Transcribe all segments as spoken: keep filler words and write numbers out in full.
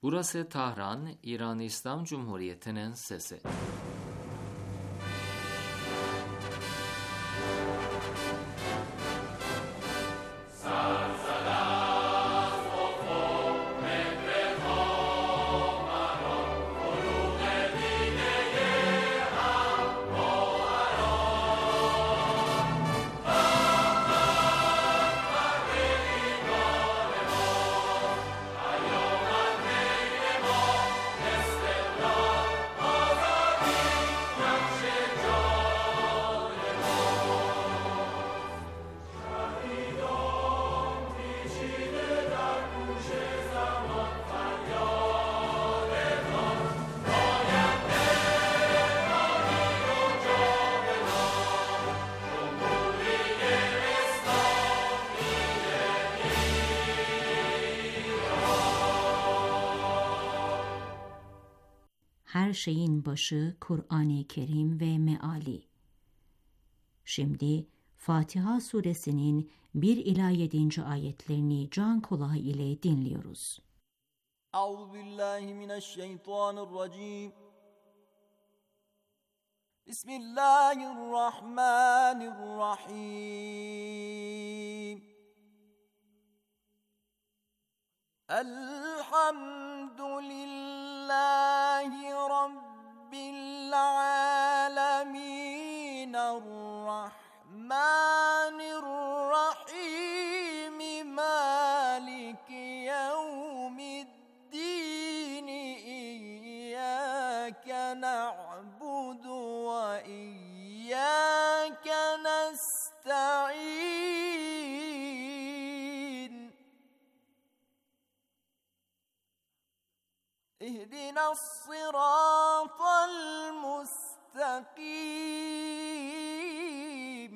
Burası Tahran, İran İslam Cumhuriyeti'nin sesi. Her şeyin başı Kur'an-ı Kerim ve meali. Şimdi Fatiha suresinin bir ila yedinci ayetlerini can kulağı ile dinliyoruz. Euzubillahimineşşeytanirracim. Bismillahirrahmanirrahim. Elhamdülillahi Rabbil alemin. Errahmanirrahim. Maliki yevmiddin. İyyâke na'budu ve iyyâke nesta'in. اهدنا الصراط المستقيم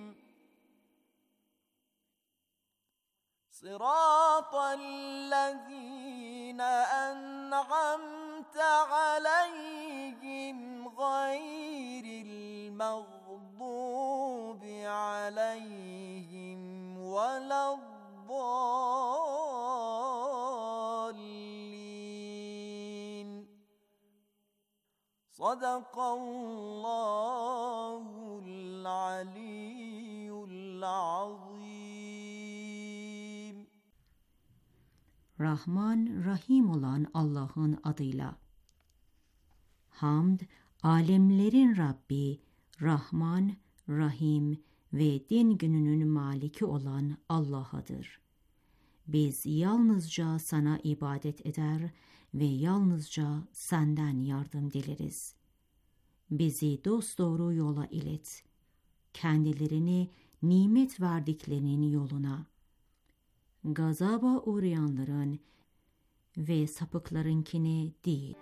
صراط الذين أنعمت عليهم غير المغضوب عليهم ولا الضالين. Sadakallahul aliyyul azim. Rahman, Rahim olan Allah'ın adıyla. Hamd, alemlerin Rabbi, Rahman, Rahim ve din gününün maliki olan Allah'adır. Biz yalnızca sana ibadet eder ve yalnızca senden yardım dileriz. Bizi dosdoğru yola ilet. Kendilerini nimet verdiklerinin yoluna. Gazaba uğrayanların ve sapıklarınkine değil.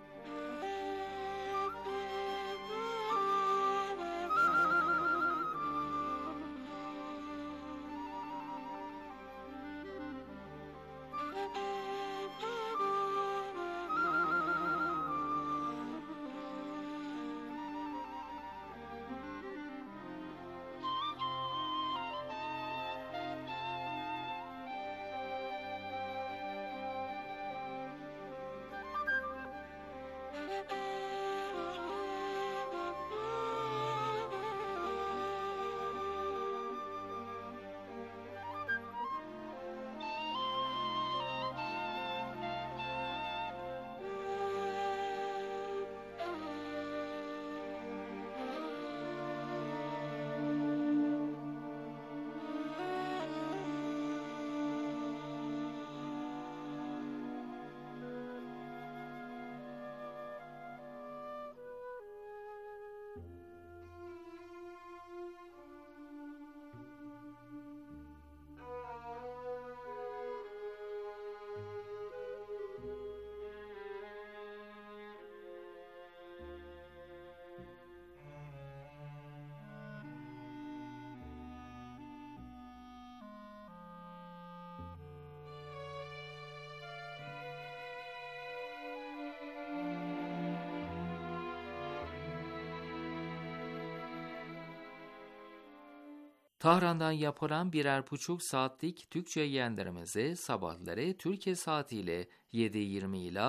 Tahran'dan yapılan birer buçuk saatlik Türkçe yayınlarımızı sabahları Türkiye saatiyle yedi yirmi ila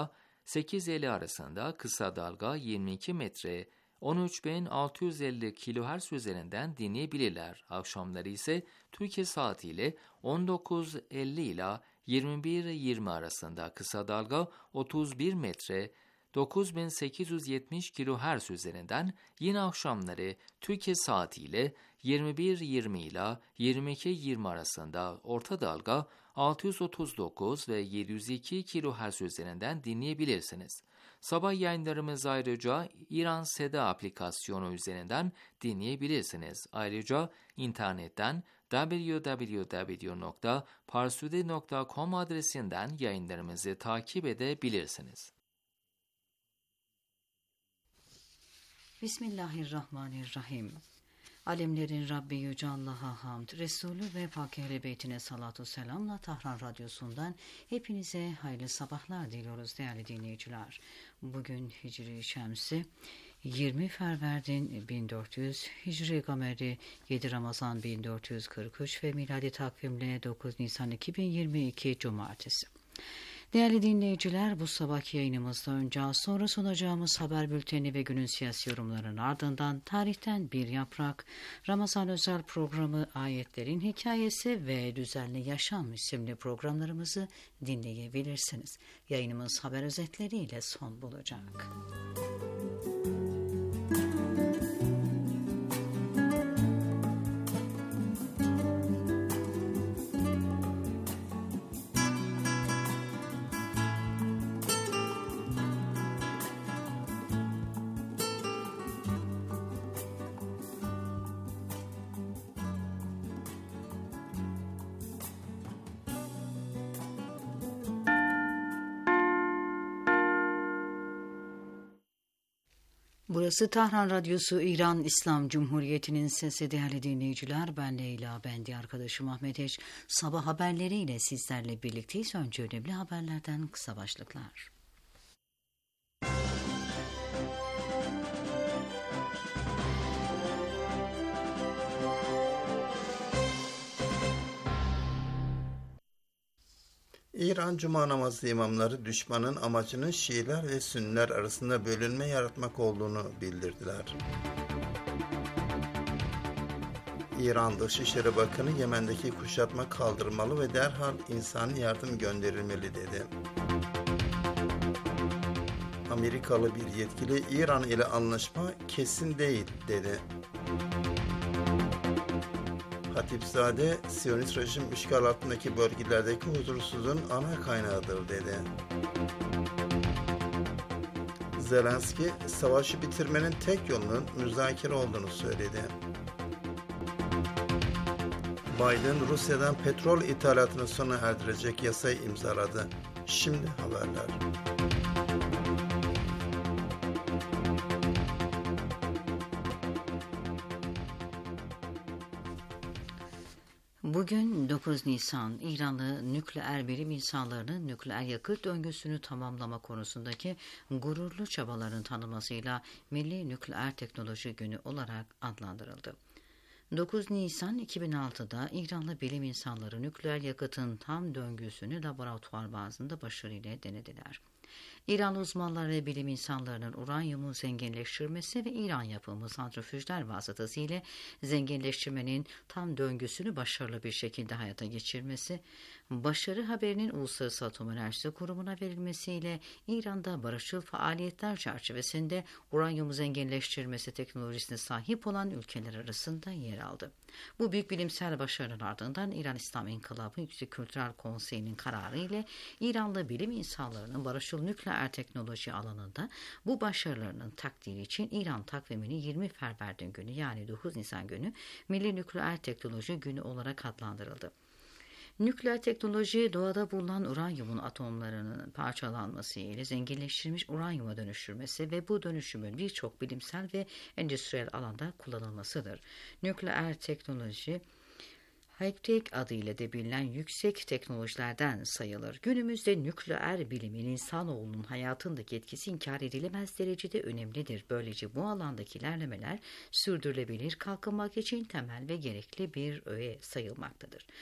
sekiz elli arasında kısa dalga yirmi iki metre on üç bin altı yüz elli kilohertz üzerinden dinleyebilirler. Akşamları ise Türkiye saatiyle on dokuz elli ila yirmi bir yirmi arasında kısa dalga otuz bir metre dokuz bin sekiz yüz yetmiş kilohertz üzerinden, yine akşamları Türkiye saatiyle yirmi bir yirmi ila yirmi iki yirmi arasında orta dalga altı yüz otuz dokuz ve yedi yüz iki kilohertz üzerinden dinleyebilirsiniz. Sabah yayınlarımız ayrıca İran Seda aplikasyonu üzerinden dinleyebilirsiniz. Ayrıca internetten double-u double-u double-u nokta parsude nokta com adresinden yayınlarımızı takip edebilirsiniz. Bismillahirrahmanirrahim. Alemlerin Rabbi Yüce Allah'a hamd, Resulü ve Pak Ehl-i Beytine salatu selamla Tahran Radyosu'ndan hepinize hayırlı sabahlar diliyoruz değerli dinleyiciler. Bugün Hicri Şemsi yirmi Ferverdin bin dört yüz, Hicri Gameri yedi Ramazan bin dört yüz kırk üç ve miladi takvimle dokuz Nisan iki bin yirmi iki Cumartesi. Değerli dinleyiciler, bu sabahki yayınımızda önce az sonra sunacağımız haber bülteni ve günün siyasi yorumlarının ardından tarihten bir yaprak, Ramazan özel programı, ayetlerin hikayesi ve düzenli yaşam isimli programlarımızı dinleyebilirsiniz. Yayınımız haber özetleriyle son bulacak. Burası Tahran Radyosu, İran İslam Cumhuriyeti'nin sesi değerli dinleyiciler. Ben Leyla, ben de arkadaşım Ahmet Eş. Sabah haberleriyle sizlerle birlikteyiz. Önce önemli haberlerden kısa başlıklar. İran Cuma namazı imamları düşmanın amacının Şiiler ve Sünniler arasında bölünme yaratmak olduğunu bildirdiler. İran Dışişleri Bakanı Yemen'deki kuşatma kaldırılmalı ve derhal insani yardım gönderilmeli dedi. Amerikalı bir yetkili İran ile anlaşma kesin değil dedi. Hatipzade, Siyonist rejim işgal altındaki bölgelerdeki huzursuzluğun ana kaynağıdır dedi. Zelenski, savaşı bitirmenin tek yolunun müzakere olduğunu söyledi. Biden, Rusya'dan petrol ithalatını sona erdirecek yasayı imzaladı. Şimdi haberler. Bugün dokuz Nisan, İranlı nükleer bilim insanlarının nükleer yakıt döngüsünü tamamlama konusundaki gururlu çabaların tanınmasıyla Milli Nükleer Teknoloji Günü olarak adlandırıldı. dokuz Nisan iki bin altıda İranlı bilim insanları nükleer yakıtın tam döngüsünü laboratuvar bazında başarıyla denediler. İranlı uzmanlar ve bilim insanlarının uranyumu zenginleştirmesi ve İran yapımı santrifüjler vasıtasıyla zenginleştirmenin tam döngüsünü başarılı bir şekilde hayata geçirmesi, başarı haberinin Uluslararası Atom Enerjisi Kurumu'na verilmesiyle İran'da barışçıl faaliyetler çerçevesinde uranyumu zenginleştirmesi teknolojisine sahip olan ülkeler arasında yer aldı. Bu büyük bilimsel başarının ardından İran İslam İnkılabı Yüksek Kültürel Konseyi'nin kararı ile İranlı bilim insanlarının barışçıl nükleer teknoloji alanında bu başarılarının takdiri için İran takvimini yirmi Ferverdin günü yani dokuz Nisan günü Milli Nükleer Teknoloji Günü olarak adlandırıldı. Nükleer teknoloji, doğada bulunan uranyumun atomlarının parçalanması ile zenginleştirilmiş uranyuma dönüştürmesi ve bu dönüşümün birçok bilimsel ve endüstriyel alanda kullanılmasıdır. Nükleer teknoloji, high-tech adıyla da bilinen yüksek teknolojilerden sayılır. Günümüzde nükleer bilimin insanoğlunun hayatındaki etkisi inkar edilemez derecede önemlidir. Böylece bu alandaki ilerlemeler sürdürülebilir kalkınmak için temel ve gerekli bir öğe sayılmaktadır.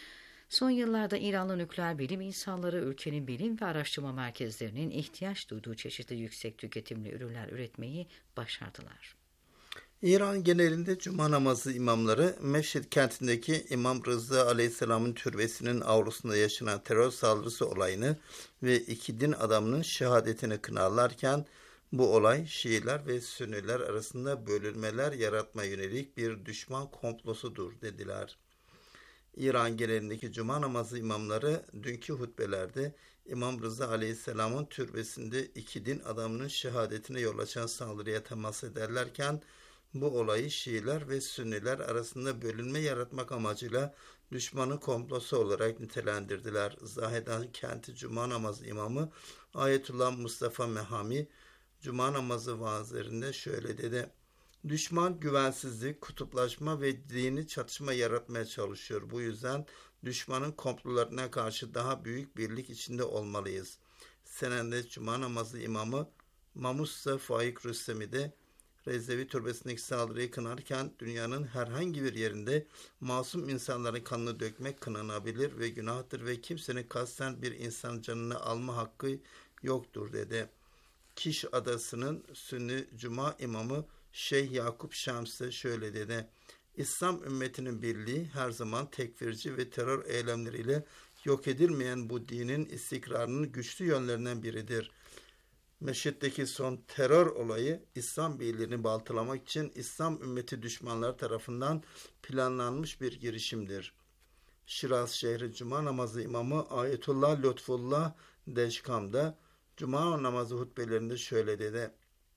Son yıllarda İranlı nükleer bilim insanları ülkenin bilim ve araştırma merkezlerinin ihtiyaç duyduğu çeşitli yüksek tüketimli ürünler üretmeyi başardılar. İran genelinde cuma namazı imamları Meşhed kentindeki İmam Rıza Aleyhisselam'ın türbesinin avlusunda yaşanan terör saldırısı olayını ve iki din adamının şehadetini kınarlarken bu olay Şiiler ve Sünniler arasında bölünmeler yaratma yönelik bir düşman komplosudur dediler. İran genelindeki cuma namazı imamları dünkü hutbelerde İmam Rıza Aleyhisselam'ın türbesinde iki din adamının şehadetine yol açan saldırıya temas ederlerken bu olayı Şiiler ve Sünniler arasında bölünme yaratmak amacıyla düşmanın komplosu olarak nitelendirdiler. Zahedan kenti cuma namazı imamı Ayetullah Mustafa Mehami cuma namazı vaazlarında şöyle dedi: Düşman güvensizlik, kutuplaşma ve dini çatışma yaratmaya çalışıyor. Bu yüzden düşmanın komplolarına karşı daha büyük birlik içinde olmalıyız. Senende cuma namazı imamı Mamussa Faik Rüstemi de Reznevi türbesindeki saldırıyı kınarken dünyanın herhangi bir yerinde masum insanların kanını dökmek kınanabilir ve günahtır ve kimsenin kasten bir insan canını alma hakkı yoktur dedi. Kiş Adası'nın Sünni Cuma imamı Şeyh Yakup Şamsı şöyle dedi: İslam ümmetinin birliği her zaman tekfirci ve terör eylemleriyle yok edilmeyen bu dinin istikrarının güçlü yönlerinden biridir. Meşhed'deki son terör olayı İslam birliğini baltalamak için İslam ümmeti düşmanları tarafından planlanmış bir girişimdir. Şiraz şehri Cuma namazı imamı Ayetullah Lütfullah Deşkam'da Cuma namazı hutbelerinde şöyle dedi: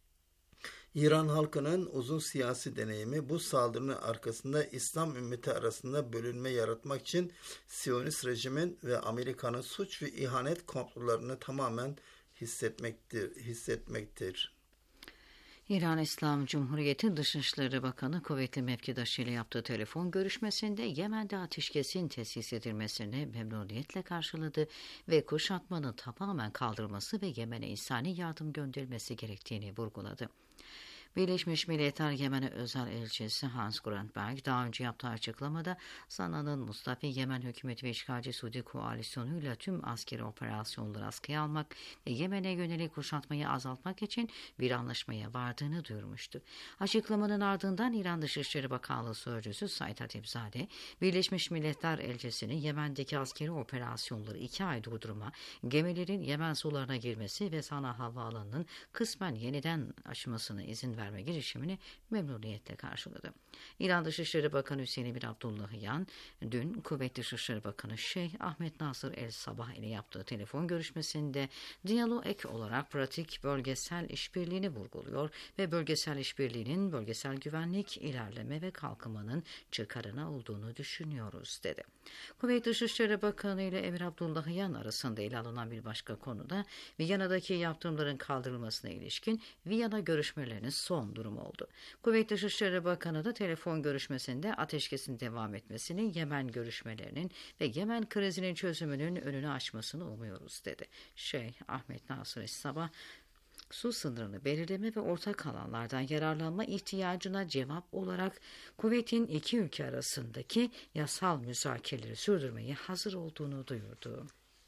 İran halkının uzun siyasi deneyimi bu saldırının arkasında İslam ümmeti arasında bölünme yaratmak için Siyonist rejimin ve Amerika'nın suç ve ihanet komplolarını tamamen hissetmektir. hissetmektir. İran İslam Cumhuriyeti Dışişleri Bakanı kuvvetli mevkidaşı ile yaptığı telefon görüşmesinde Yemen'de ateşkesin tesis edilmesini memnuniyetle karşıladı ve kuşatmanın tamamen kaldırılması ve Yemen'e insani yardım gönderilmesi gerektiğini vurguladı. Birleşmiş Milletler Yemen'e özel elçisi Hans Grundberg daha önce yaptığı açıklamada Sana'nın Mustafi Yemen hükümeti ve işgalci Suudi koalisyonuyla tüm askeri operasyonları askıya almak ve Yemen'e yönelik kuşatmayı azaltmak için bir anlaşmaya vardığını duyurmuştu. Açıklamanın ardından İran Dışişleri Bakanlığı Sözcüsü Said Hatipzade, Birleşmiş Milletler elçisinin Yemen'deki askeri operasyonları iki ay durdurma, gemilerin Yemen sularına girmesi ve Sana havaalanının kısmen yeniden açmasına izin verme girişimini memnuniyetle karşıladı. İran Dışişleri Bakanı Hüseyin Emir Abdullahian dün Kuveyt Dışişleri Bakanı Şeyh Ahmet Nasır El Sabah ile yaptığı telefon görüşmesinde diyalog ek olarak pratik bölgesel işbirliğini vurguluyor ve bölgesel işbirliğinin bölgesel güvenlik, ilerleme ve kalkınmanın çıkarına olduğunu düşünüyoruz dedi. Kuveyt Dışişleri Bakanı ile Emir Abdullahian arasında ele alınan bir başka konuda Viyana'daki yaptırımların kaldırılmasına ilişkin Viyana görüşmelerinin son durum oldu. Kuveyt Dışişleri Bakanı da telefon görüşmesinde ateşkesin devam etmesini, Yemen görüşmelerinin ve Yemen krizinin çözümünün önünü açmasını umuyoruz dedi. Şeyh Ahmet Nasır Sabah, su sınırını belirleme ve ortak alanlardan yararlanma ihtiyacına cevap olarak Kuveyt'in iki ülke arasındaki yasal müzakereleri sürdürmeye hazır olduğunu duyurdu.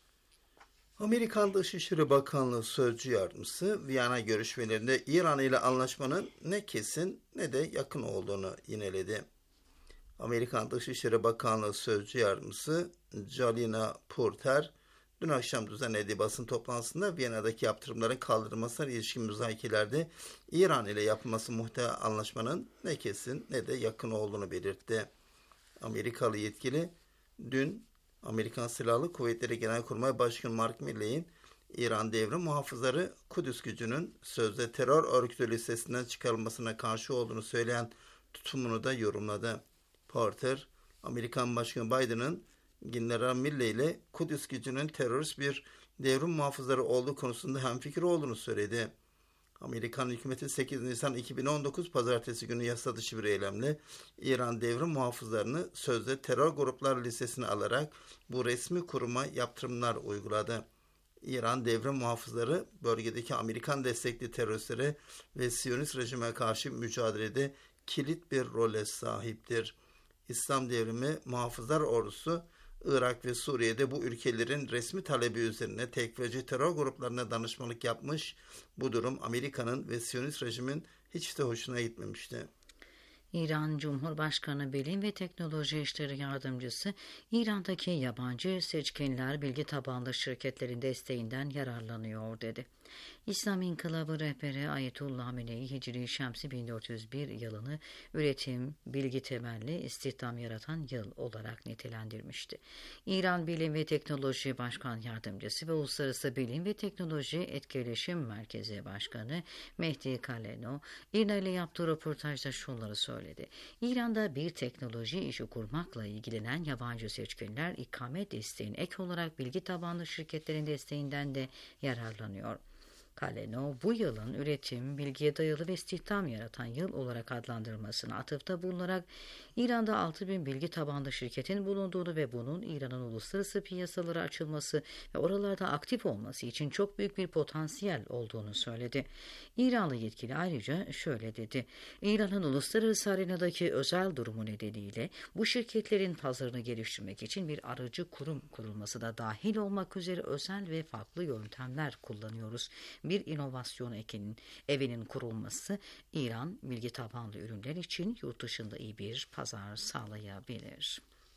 Amerikan Dışişleri Bakanlığı Sözcü Yardımcısı Viyana görüşmelerinde İran ile anlaşmanın ne kesin ne de yakın olduğunu yineledi. Amerikan Dışişleri Bakanlığı Sözcü Yardımcısı Jalina Porter dün akşam düzenlediği basın toplantısında Viyana'daki yaptırımların kaldırılmasına ilişkin müzakerelerde İran ile yapılması muhtemel anlaşmanın ne kesin ne de yakın olduğunu belirtti. Amerikalı yetkili dün Amerikan Silahlı Kuvvetleri Genelkurmay Başkanı Mark Milley'in İran Devrim Muhafızları Kudüs gücünün sözde terör örgütü listesinden çıkarılmasına karşı olduğunu söyleyen tutumunu da yorumladı. Porter, Amerikan Başkanı Biden'ın General Milley ile Kudüs gücünün terörist bir devrim muhafızları olduğu konusunda hemfikir olduğunu söyledi. Amerikan hükümeti sekiz Nisan iki bin on dokuz Pazartesi günü yasa dışı bir eylemle İran devrim muhafızlarını sözde terör grupları listesine alarak bu resmi kuruma yaptırımlar uyguladı. İran devrim muhafızları bölgedeki Amerikan destekli teröristlere ve Siyonist rejime karşı mücadelede kilit bir role sahiptir. İslam Devrimi Muhafızlar Ordusu Irak ve Suriye'de bu ülkelerin resmi talebi üzerine tekfirci terör gruplarına danışmanlık yapmış. Bu durum Amerika'nın ve Siyonist rejimin hiç de hoşuna gitmemişti. İran Cumhurbaşkanı Bilim ve Teknoloji İşleri Yardımcısı, İran'daki yabancı seçkinler bilgi tabanlı şirketlerin desteğinden yararlanıyor dedi. İslam İnkılabı rehberi Ayetullah Hamenei Hicri Şemsi bin dört yüz bir yılını üretim, bilgi temelli istihdam yaratan yıl olarak nitelendirmişti. İran Bilim ve Teknoloji Başkan Yardımcısı ve Uluslararası Bilim ve Teknoloji Etkileşim Merkezi Başkanı Mehdi Kaleno, İRNA ile yaptığı röportajda şunları söyledi. İran'da bir teknoloji işi kurmakla ilgilenen yabancı seçkinler ikamet desteğin ek olarak bilgi tabanlı şirketlerin desteğinden de yararlanıyor. Kaleno, bu yılın üretim, bilgiye dayalı ve istihdam yaratan yıl olarak adlandırılmasına atıfta bulunarak İran'da altı bin bilgi tabanlı şirketin bulunduğunu ve bunun İran'ın uluslararası piyasalara açılması ve oralarda aktif olması için çok büyük bir potansiyel olduğunu söyledi. İranlı yetkili ayrıca şöyle dedi. İran'ın uluslararası arenadaki özel durumu nedeniyle bu şirketlerin pazarını geliştirmek için bir aracı kurum kurulması da dahil olmak üzere özel ve farklı yöntemler kullanıyoruz. Bir inovasyon ekinin, evinin kurulması İran bilgi tabanlı ürünler için yurt dışında iyi bir pazar sağlayabilir.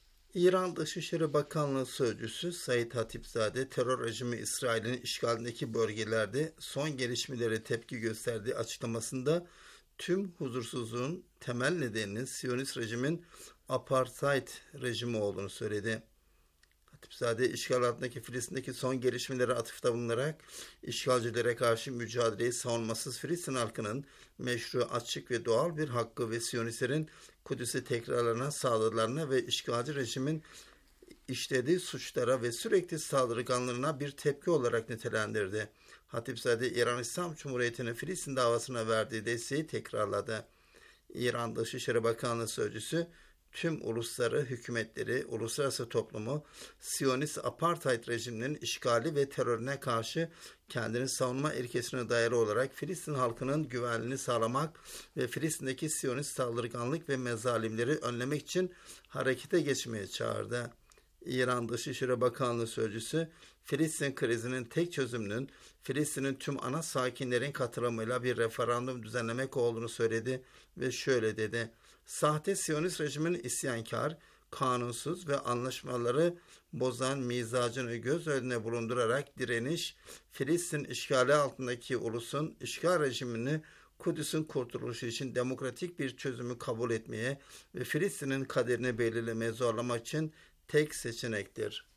İran Dışişleri Bakanlığı Sözcüsü Said Hatipzade, terör rejimi İsrail'in işgalindeki bölgelerde son gelişmelere tepki gösterdiği açıklamasında tüm huzursuzluğun temel nedeninin Siyonist rejimin apartheid rejimi olduğunu söyledi. Hatipzade, işgal altındaki Filistin'deki son gelişmelere atıfta bulunarak işgalcilere karşı mücadeleyi savunmasız Filistin halkının meşru, açık ve doğal bir hakkı ve Siyonistlerin Kudüs'ü tekrarlarına sağladıklarına ve işgalci rejimin işlediği suçlara ve sürekli saldırganlığına bir tepki olarak nitelendirdi. Hatipzade, İran İslam Cumhuriyeti'nin Filistin davasına verdiği desteği tekrarladı. İran Dışişleri Bakanlığı Sözcüsü, tüm ulusları, hükümetleri, uluslararası toplumu Siyonist apartheid rejiminin işgali ve terörüne karşı kendini savunma ilkesine dayalı olarak Filistin halkının güvenliğini sağlamak ve Filistin'deki Siyonist saldırganlık ve mezalimleri önlemek için harekete geçmeye çağırdı. İran Dışişleri Bakanlığı Sözcüsü, Filistin krizinin tek çözümünün Filistin'in tüm ana sakinlerin katılımıyla bir referandum düzenlemek olduğunu söyledi ve şöyle dedi. Sahte Siyonist rejimin isyankar, kanunsuz ve anlaşmaları bozan mizacını göz önüne bulundurarak direniş, Filistin işgali altındaki ulusun işgal rejimini Kudüs'ün kurtuluşu için demokratik bir çözümü kabul etmeye ve Filistin'in kaderini belirlemeye zorlamak için tek seçenektir.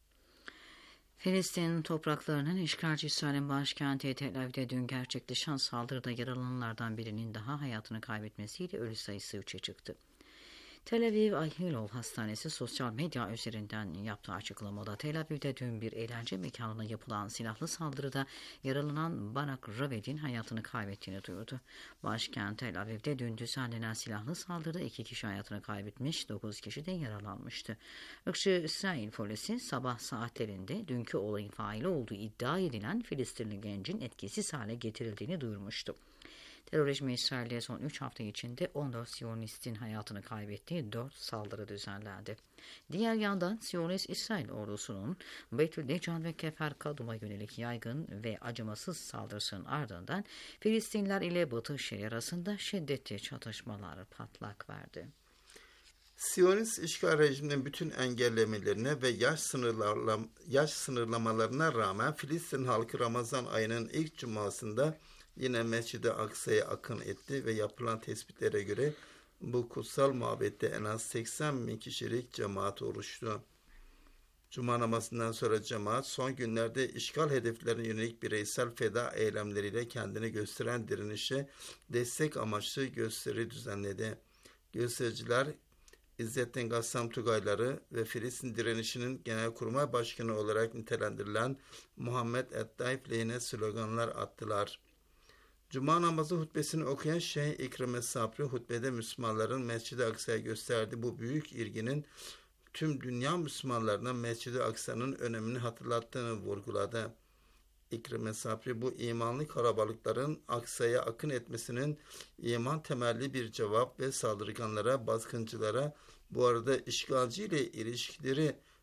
Filistin topraklarının işgalci İsrail'in başkenti Tel Aviv'de dün gerçekleşen saldırıda yaralananlardan birinin daha hayatını kaybetmesiyle ölü sayısı üçe çıktı. Tel Aviv Ayhilol Hastanesi sosyal medya üzerinden yaptığı açıklamada Tel Aviv'de dün bir eğlence mekanına yapılan silahlı saldırıda yaralanan Barak Raved'in hayatını kaybettiğini duyurdu. Başkent Tel Aviv'de dün düzenlenen silahlı saldırıda iki kişi hayatını kaybetmiş, dokuz kişi de yaralanmıştı. Irkçı İsrail polisi sabah saatlerinde dünkü olayın faili olduğu iddia edilen Filistinli gencin etkisiz hale getirildiğini duyurmuştu. Terör rejimi İsrail'de son üç hafta içinde on dört Siyonistin hayatını kaybettiği dört saldırı düzenlendi. Diğer yandan Siyonist İsrail ordusunun Beytülnecan ve Kefer Kadum'a yönelik yaygın ve acımasız saldırısının ardından Filistinliler ile Batı Şeria arasında şiddetli çatışmalar patlak verdi. Siyonist işgal rejiminin bütün engellemelerine ve yaş, sınırlam yaş sınırlamalarına rağmen Filistin halkı Ramazan ayının ilk cumasında yine Mescid-i Aksa'ya akın etti ve yapılan tespitlere göre bu kutsal mabette en az seksen bin kişilik cemaat oluştu. Cuma namazından sonra cemaat son günlerde işgal hedeflerine yönelik bireysel feda eylemleriyle kendini gösteren direnişe destek amaçlı gösteri düzenledi. Göstericiler İzzettin Gassam Tugayları ve Filistin direnişinin Genelkurmay Başkanı olarak nitelendirilen Muhammed Eddayf lehine sloganlar attılar. Cuma namazı hutbesini okuyan Şeyh İkrime Sabri hutbede Müslümanların Mescid-i Aksa'ya gösterdiği bu büyük ilginin tüm dünya Müslümanlarına Mescid-i Aksa'nın önemini hatırlattığını vurguladı. İkrime Sabri bu imanlı kalabalıkların Aksa'ya akın etmesinin iman temelli bir cevap ve saldırganlara, baskıncılara, bu arada işgalci ile ilişkileri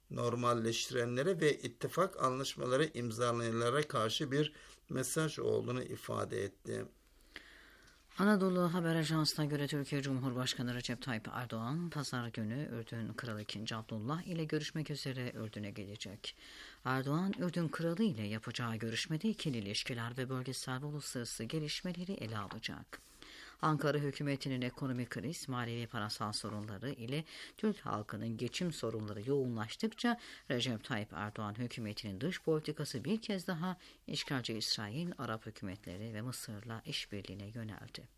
normalleştirenlere ve ittifak anlaşmaları imzalayanlara karşı bir mesaj olduğunu ifade etti. Anadolu Haber Ajansı'na göre Türkiye Cumhurbaşkanı Recep Tayyip Erdoğan pazar günü Ürdün Kralı ikinci. Abdullah ile görüşmek üzere Ürdün'e gelecek. Erdoğan, Ürdün Kralı ile yapacağı görüşmede ikili ilişkiler ve bölgesel ve uluslararası gelişmeleri ele alacak. Ankara hükümetinin ekonomik kriz, mali ve parasal sorunları ile Türk halkının geçim sorunları yoğunlaştıkça Recep Tayyip Erdoğan hükümetinin dış politikası bir kez daha işgalci İsrail, Arap hükümetleri ve Mısır'la işbirliğine yöneldi.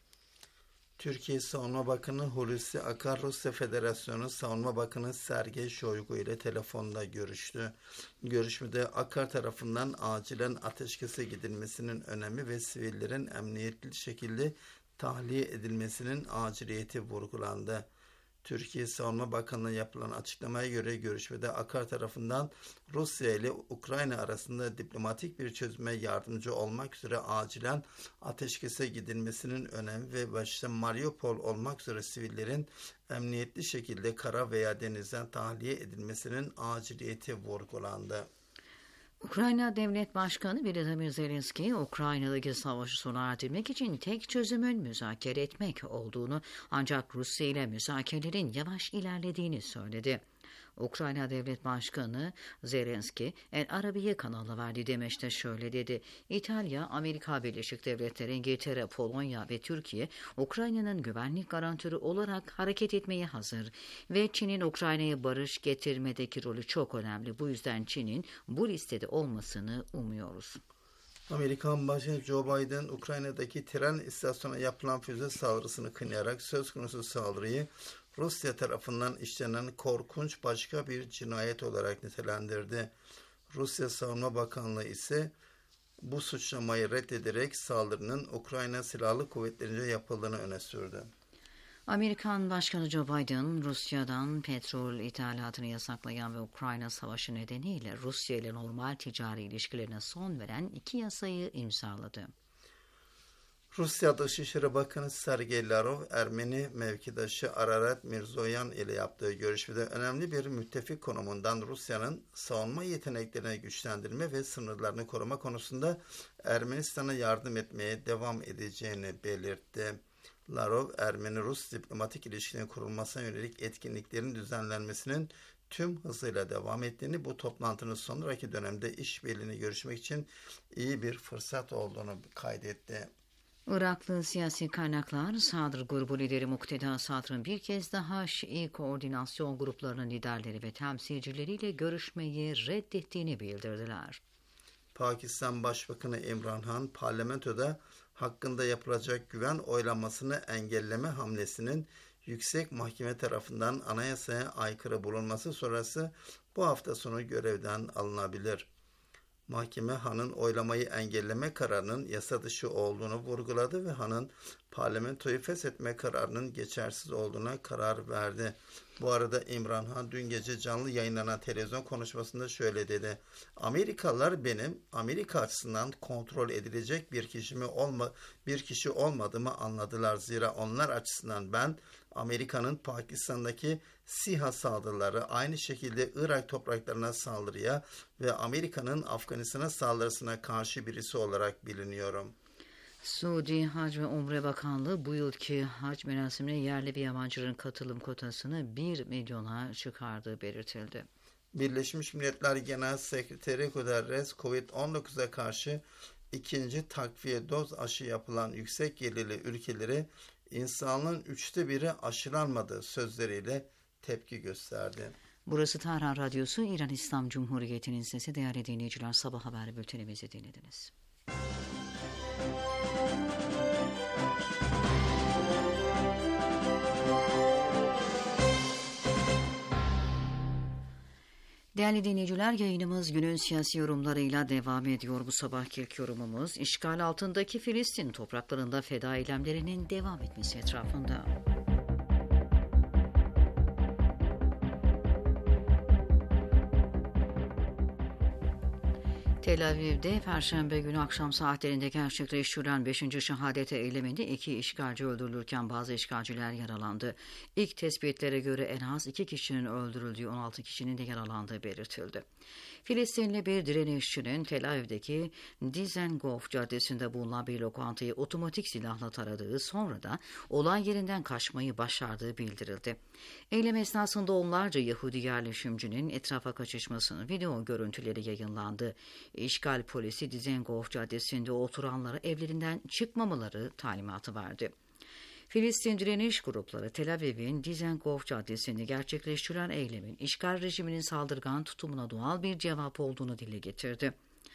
Türkiye Savunma Bakanı Hulusi Akar, Rusya Federasyonu Savunma Bakanı Sergey Shoigu ile telefonda görüştü. Görüşmede Akar tarafından acilen ateşkese gidilmesinin önemi ve sivillerin emniyetli şekilde tahliye edilmesinin aciliyeti vurgulandı. Türkiye Savunma Bakanlığı yapılan açıklamaya göre görüşmede Akar tarafından Rusya ile Ukrayna arasında diplomatik bir çözüme yardımcı olmak üzere acilen ateşkese gidilmesinin önemi ve başta Mariupol olmak üzere sivillerin emniyetli şekilde kara veya denizden tahliye edilmesinin aciliyeti vurgulandı. Ukrayna Devlet Başkanı Volodymyr Zelenski, Ukrayna'daki savaşı sona erdirmek için tek çözümün müzakere etmek olduğunu, ancak Rusya ile müzakerelerin yavaş ilerlediğini söyledi. Ukrayna Devlet Başkanı Zelenski, El Arabiye kanalına verdiği demeçte şöyle dedi: İtalya, Amerika Birleşik Devletleri, İngiltere, Polonya ve Türkiye, Ukrayna'nın güvenlik garantörü olarak hareket etmeye hazır ve Çin'in Ukrayna'ya barış getirmedeki rolü çok önemli. Bu yüzden Çin'in bu listede olmasını umuyoruz. Amerikan Başkanı Joe Biden, Ukrayna'daki tren istasyonuna yapılan füze saldırısını kınayarak söz konusu saldırıyı Rusya tarafından işlenen korkunç başka bir cinayet olarak nitelendirdi. Rusya Savunma Bakanlığı ise bu suçlamayı reddederek saldırının Ukrayna Silahlı Kuvvetleri'nce yapıldığını öne sürdü. Amerikan Başkanı Joe Biden, Rusya'dan petrol ithalatını yasaklayan ve Ukrayna Savaşı nedeniyle Rusya ile normal ticari ilişkilerine son veren iki yasayı imzaladı. Rusya Dışişleri Bakanı Sergey Lavrov, Ermeni mevkidaşı Ararat Mirzoyan ile yaptığı görüşmede önemli bir müttefik konumundan Rusya'nın savunma yeteneklerini güçlendirme ve sınırlarını koruma konusunda Ermenistan'a yardım etmeye devam edeceğini belirtti. Lavrov, Ermeni-Rus diplomatik ilişkilerin kurulmasına yönelik etkinliklerin düzenlenmesinin tüm hızıyla devam ettiğini, bu toplantının sonraki dönemde işbirliğini görüşmek için iyi bir fırsat olduğunu kaydetti. Iraklı siyasi kaynaklar, Sadr grubu lideri Mukteda Sadr'ın bir kez daha Şii koordinasyon gruplarının liderleri ve temsilcileriyle görüşmeyi reddettiğini bildirdiler. Pakistan Başbakanı İmran Han, parlamentoda hakkında yapılacak güven oylamasını engelleme hamlesinin Yüksek Mahkeme tarafından anayasaya aykırı bulunması sonrası bu hafta sonu görevden alınabilir. Mahkeme Han'ın oylamayı engelleme kararının yasa dışı olduğunu vurguladı ve Han'ın parlamentoyu feshetme kararının geçersiz olduğuna karar verdi. Bu arada İmran Han dün gece canlı yayınlanan televizyon konuşmasında şöyle dedi: Amerikalılar benim Amerika açısından kontrol edilecek bir kişimi olma bir kişi olmadığımı anladılar. Zira onlar açısından ben Amerika'nın Pakistan'daki SİHA saldırıları, aynı şekilde Irak topraklarına saldırıya ve Amerika'nın Afganistan'a saldırısına karşı birisi olarak biliniyorum. Suudi Hac ve Umre Bakanlığı bu yılki hac merasimine yerli ve yabancıların katılım kotasını bir milyona çıkardığı belirtildi. Birleşmiş Milletler Genel Sekreteri Guterres, kovid on dokuza karşı ikinci takviye doz aşı yapılan yüksek gelirli ülkeleri insanlığın üçte biri aşılanmadığı sözleriyle tepki gösterdi. Burası Tahran Radyosu, İran İslam Cumhuriyeti'nin sesi. Değerli dinleyiciler, sabah haber bültenimizi dinlediniz. Değerli dinleyiciler, yayınımız günün siyasi yorumlarıyla devam ediyor. Bu sabahki ilk yorumumuz işgal altındaki Filistin topraklarında feda eylemlerinin devam etmesi etrafında. Tel Aviv'de Perşembe günü akşam saatlerinde gerçekleştirilen beşinci şehadet eyleminde iki işgalci öldürülürken bazı işgalciler yaralandı. İlk tespitlere göre en az iki kişinin öldürüldüğü, on altı kişinin de yaralandığı belirtildi. Filistinli bir direnişçinin Tel Aviv'deki Dizengoff Caddesi'nde bulunan bir lokantayı otomatik silahla taradığı, sonra da olay yerinden kaçmayı başardığı bildirildi. Eylem esnasında onlarca Yahudi yerleşimcinin etrafa kaçışmasının video görüntüleri yayınlandı. İşgal polisi Dizengoff Caddesi'nde oturanlara evlerinden çıkmamaları talimatı verdi. Filistin direniş grupları Tel Aviv'in Dizengoff Caddesi'nde gerçekleştirilen eylemin işgal rejiminin saldırgan tutumuna doğal bir cevap olduğunu dile getirdi.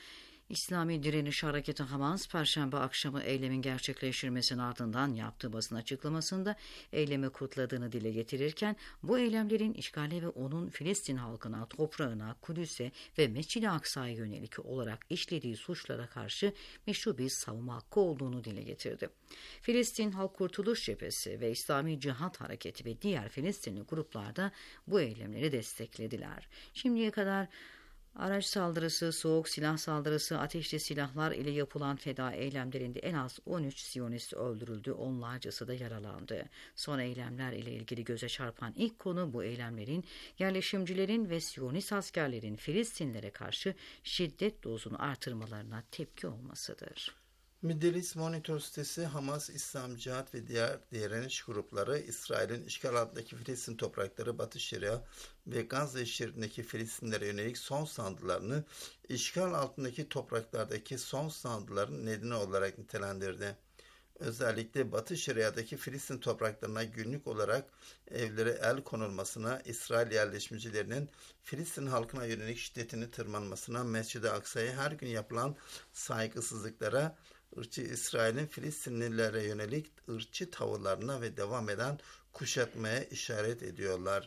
İslami Direniş Hareketi Hamas, Perşembe akşamı eylemin gerçekleştirmesinin ardından yaptığı basın açıklamasında eylemi kutladığını dile getirirken, bu eylemlerin işgale ve onun Filistin halkına, toprağına, Kudüs'e ve Mescid-i Aksa'ya yönelik olarak işlediği suçlara karşı meşru bir savunma hakkı olduğunu dile getirdi. Filistin Halk Kurtuluş Cephesi ve İslami Cihat Hareketi ve diğer Filistinli gruplar da bu eylemleri desteklediler. Şimdiye kadar araç saldırısı, soğuk silah saldırısı, ateşli silahlar ile yapılan feda eylemlerinde en az on üç Siyonist öldürüldü, onlarcası da yaralandı. Son eylemler ile ilgili göze çarpan ilk konu bu eylemlerin yerleşimcilerin ve Siyonist askerlerin Filistinlere karşı şiddet dozunu artırmalarına tepki olmasıdır. Middle East Monitor sitesi Hamas, İslam Cihat ve diğer direniş grupları İsrail'in işgal altındaki Filistin toprakları, Batı Şeria ve Gazze şeridindeki Filistinlere yönelik son saldırılarını işgal altındaki topraklardaki son saldırıların nedeni olarak nitelendirdi. Özellikle Batı Şeria'daki Filistin topraklarına günlük olarak evlere el konulmasına, İsrail yerleşimcilerinin Filistin halkına yönelik şiddetini tırmanmasına, Mescid-i Aksa'ya her gün yapılan saygısızlıklara, ırkçı İsrail'in Filistinlilere yönelik ırkçı tavırlarına ve devam eden kuşatmaya işaret ediyorlar.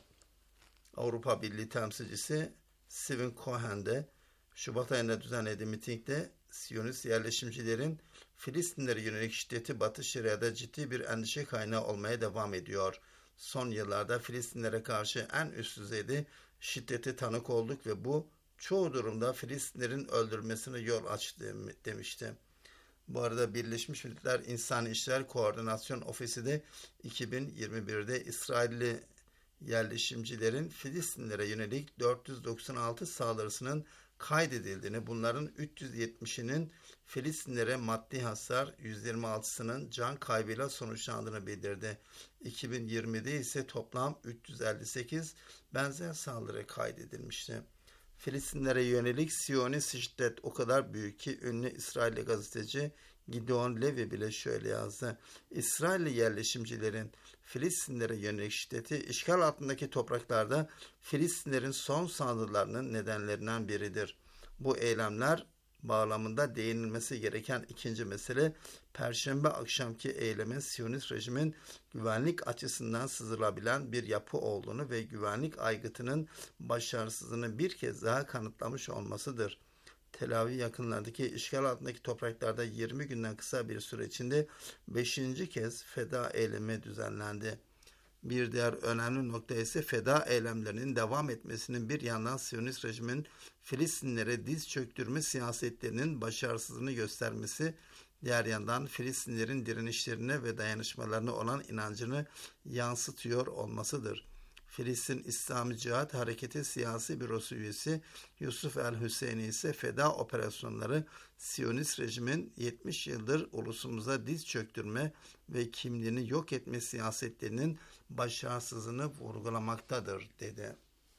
Avrupa Birliği temsilcisi Stephen Cohen de Şubat ayında düzenlediği mitingde Siyonist yerleşimcilerin Filistinlere yönelik şiddeti Batı Şeria'da ciddi bir endişe kaynağı olmaya devam ediyor. Son yıllarda Filistinlere karşı en üst düzeyde şiddete tanık olduk ve bu çoğu durumda Filistinlerin öldürülmesine yol açtı demişti. Bu arada Birleşmiş Milletler İnsan İşler Koordinasyon Ofisi de iki bin yirmi birde İsrailli yerleşimcilerin Filistinlere yönelik dört yüz doksan altı saldırısının kaydedildiğini, bunların üç yüz yetmişinin Filistinlere maddi hasar, yüz yirmi altısının can kaybıyla sonuçlandığını bildirdi. iki bin yirmide ise toplam üç yüz elli sekiz benzer saldırı kaydedilmişti. Filistinlere yönelik Siyonist şiddet o kadar büyük ki ünlü İsrailli gazeteci Gideon Levy bile şöyle yazdı: İsrailli yerleşimcilerin Filistinlere yönelik şiddeti işgal altındaki topraklarda Filistinlerin son saldırılarının nedenlerinden biridir. Bu eylemler bağlamında değinilmesi gereken ikinci mesele, Perşembe akşamki eylemin Siyonist rejimin güvenlik açısından sızılabilen bir yapı olduğunu ve güvenlik aygıtının başarısızlığını bir kez daha kanıtlamış olmasıdır. Tel Aviv yakınlarındaki işgal altındaki topraklarda yirmi günden kısa bir süre içinde beşinci kez feda eylemi düzenlendi. Bir diğer önemli nokta ise feda eylemlerinin devam etmesinin bir yandan Siyonist rejimin Filistinlere diz çöktürme siyasetlerinin başarısızlığını göstermesi, diğer yandan Filistinlerin direnişlerine ve dayanışmalarına olan inancını yansıtıyor olmasıdır. Filistin İslami Cihat Hareketi Siyasi Bürosu üyesi Yusuf el-Hüseyni ise feda operasyonları Siyonist rejimin yetmiş yıldır ulusumuza diz çöktürme ve kimliğini yok etme siyasetlerinin başarısızlığını vurgulamaktadır dedi.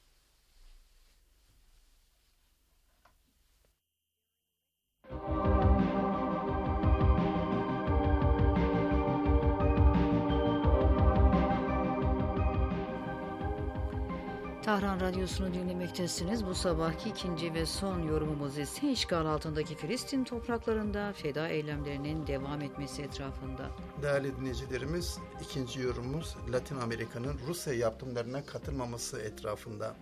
Tahran Radyosu'nu dinlemektesiniz. Bu sabahki ikinci ve son yorumumuz ise işgal altındaki Filistin topraklarında feda eylemlerinin devam etmesi etrafında. Değerli dinleyicilerimiz, ikinci yorumumuz Latin Amerika'nın Rusya yaptırımlarına katılmaması etrafında.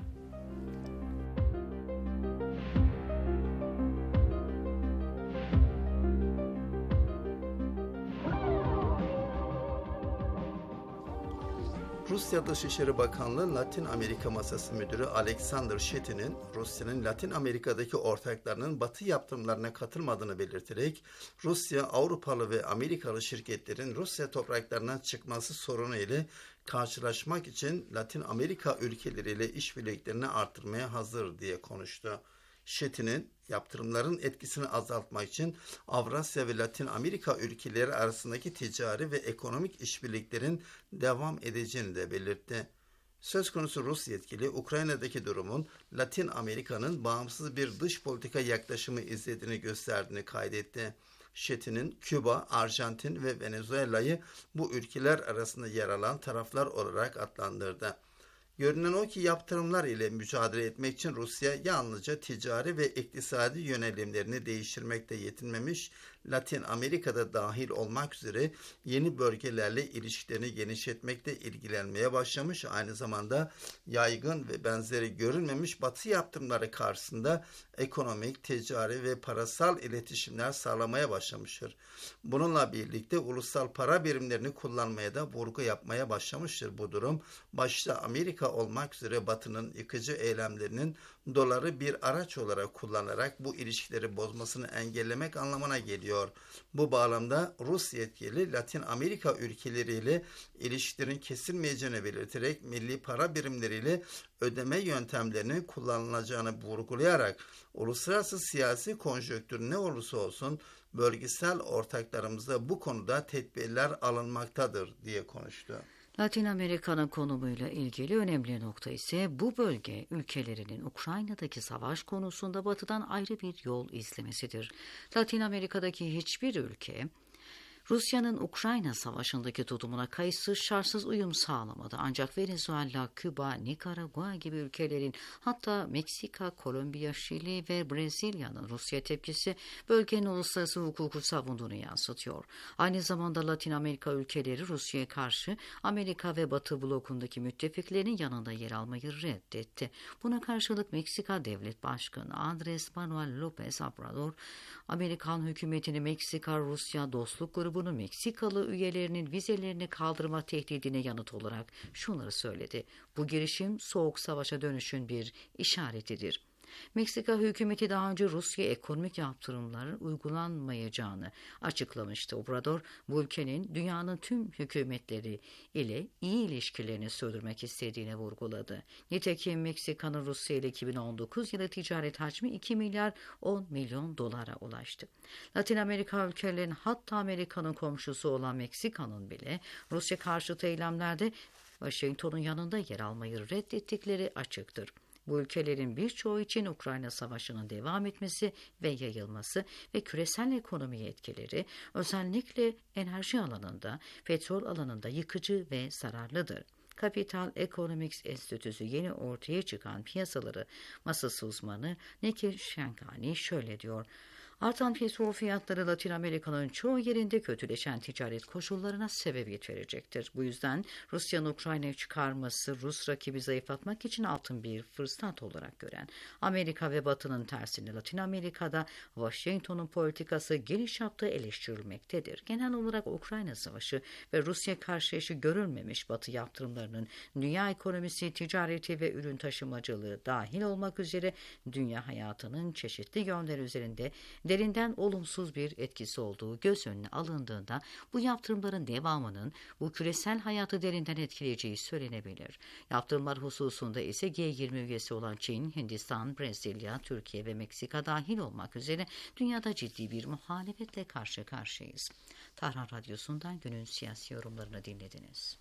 Rusya Dışişleri Bakanlığı Latin Amerika Masası Müdürü Alexander Shetin'in Rusya'nın Latin Amerika'daki ortaklarının Batı yaptırımlarına katılmadığını belirterek Rusya, Avrupalı ve Amerikalı şirketlerin Rusya topraklarından çıkması sorunu ile karşılaşmak için Latin Amerika ülkeleriyle işbirliklerini artırmaya hazır diye konuştu. Shetin'in yaptırımların etkisini azaltmak için Avrasya ve Latin Amerika ülkeleri arasındaki ticari ve ekonomik işbirliklerin devam edeceğini de belirtti. Söz konusu Rus yetkili Ukrayna'daki durumun Latin Amerika'nın bağımsız bir dış politika yaklaşımı izlediğini gösterdiğini kaydetti. Shetin'in Küba, Arjantin ve Venezuela'yı bu ülkeler arasında yer alan taraflar olarak adlandırdı. Görünen o ki yaptırımlar ile mücadele etmek için Rusya yalnızca ticari ve iktisadi yönelimlerini değiştirmekte yetinmemiş, Latin Amerika'da dahil olmak üzere yeni bölgelerle ilişkilerini genişletmekle ilgilenmeye başlamış, aynı zamanda yaygın ve benzeri görülmemiş Batı yaptırımları karşısında ekonomik, ticari ve parasal iletişimler sağlamaya başlamıştır. Bununla birlikte ulusal para birimlerini kullanmaya da vurgu yapmaya başlamıştır. Bu durum başta Amerika olmak üzere Batı'nın yıkıcı eylemlerinin doları bir araç olarak kullanarak bu ilişkileri bozmasını engellemek anlamına geliyor. Bu bağlamda Rus yetkili Latin Amerika ülkeleriyle ilişkilerin kesilmeyeceğini belirterek milli para birimleriyle ödeme yöntemlerinin kullanılacağını vurgulayarak uluslararası siyasi konjonktür ne olursa olsun bölgesel ortaklarımızda bu konuda tedbirler alınmaktadır diye konuştu. Latin Amerika'nın konumuyla ilgili önemli nokta ise bu bölge ülkelerinin Ukrayna'daki savaş konusunda Batı'dan ayrı bir yol izlemesidir. Latin Amerika'daki hiçbir ülke Rusya'nın Ukrayna savaşındaki tutumuna kayıtsız şartsız uyum sağlamadı. Ancak Venezuela, Küba, Nikaragua gibi ülkelerin, hatta Meksika, Kolombiya, Şili ve Brezilya'nın Rusya tepkisi bölgenin uluslararası hukuku savunduğunu yansıtıyor. Aynı zamanda Latin Amerika ülkeleri Rusya'ya karşı Amerika ve Batı blokundaki müttefiklerinin yanında yer almayı reddetti. Buna karşılık Meksika Devlet Başkanı Andrés Manuel López Obrador, Amerikan hükümetini Meksika-Rusya dostluk grubu bunu Meksikalı üyelerinin vizelerini kaldırma tehdidine yanıt olarak şunları söyledi. Bu girişim soğuk savaşa dönüşün bir işaretidir. Meksika hükümeti daha önce Rusya ekonomik yaptırımların uygulanmayacağını açıklamıştı. Obrador, bu ülkenin dünyanın tüm hükümetleri ile iyi ilişkilerini sürdürmek istediğini vurguladı. Nitekim Meksika'nın Rusya ile iki bin on dokuz yılı ticaret hacmi iki milyar on milyon dolara ulaştı. Latin Amerika ülkelerinin, hatta Amerika'nın komşusu olan Meksika'nın bile Rusya karşıtı eylemlerde Washington'un yanında yer almayı reddettikleri açıktır. Bu ülkelerin birçoğu için Ukrayna Savaşı'nın devam etmesi ve yayılması ve küresel ekonomiye etkileri özellikle enerji alanında, petrol alanında yıkıcı ve zararlıdır. Capital Economics Enstitüsü yeni ortaya çıkan piyasaları masası uzmanı Nikhil Shankani şöyle diyor: Artan petrol fiyatları Latin Amerika'nın çoğu yerinde kötüleşen ticaret koşullarına sebebiyet verecektir. Bu yüzden Rusya'nın Ukrayna'ya çıkarması Rus rakibi zayıflatmak için altın bir fırsat olarak gören Amerika ve Batı'nın tersine Latin Amerika'da Washington'un politikası geniş çapta eleştirilmektedir. Genel olarak Ukrayna Savaşı ve Rusya karşıyaşı görülmemiş Batı yaptırımlarının dünya ekonomisi, ticareti ve ürün taşımacılığı dahil olmak üzere dünya hayatının çeşitli yönleri üzerinde derinden olumsuz bir etkisi olduğu göz önüne alındığında bu yaptırımların devamının bu küresel hayatı derinden etkileyeceği söylenebilir. Yaptırımlar hususunda ise G yirmi üyesi olan Çin, Hindistan, Brezilya, Türkiye ve Meksika dahil olmak üzere dünyada ciddi bir muhalefetle karşı karşıyayız. Tahran Radyosu'ndan günün siyasi yorumlarını dinlediniz.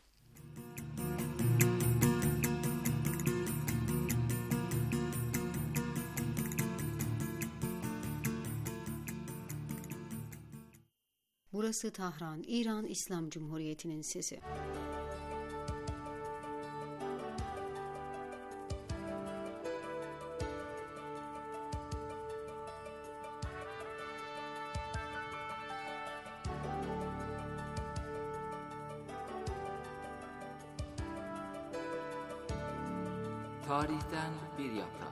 Burası Tahran, İran İslam Cumhuriyeti'nin sesi. Tarihten bir yaprak.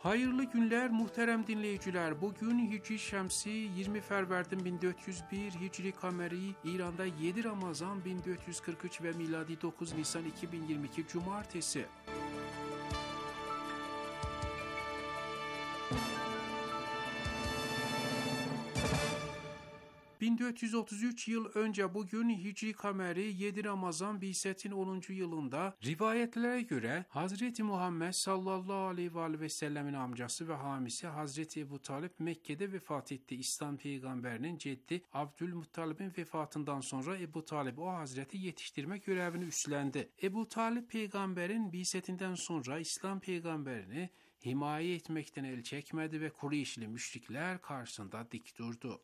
Hayırlı günler muhterem dinleyiciler. Bugün Hicri Şemsi yirmi Fərvərdin bin dört yüz bir, Hicri Kameri İran'da yedi Ramazan bin dört yüz kırk üç ve miladi dokuz Nisan iki bin yirmi iki Cumartesi. bin dört yüz otuz üç yıl önce bugün Hicri Kameri yedi Ramazan Bi'setin onuncu yılında rivayetlere göre Hazreti Muhammed sallallahu aleyhi ve, aleyhi ve sellemin amcası ve hamisi Hazreti Ebu Talib Mekke'de vefat etti. İslam peygamberinin ceddi Abdülmuttalib'in vefatından sonra Ebu Talib o hazreti yetiştirme görevini üstlendi. Ebu Talib peygamberin Bi'setinden sonra İslam peygamberini himaye etmekten el çekmedi ve Kureyşli müşrikler karşısında dik durdu.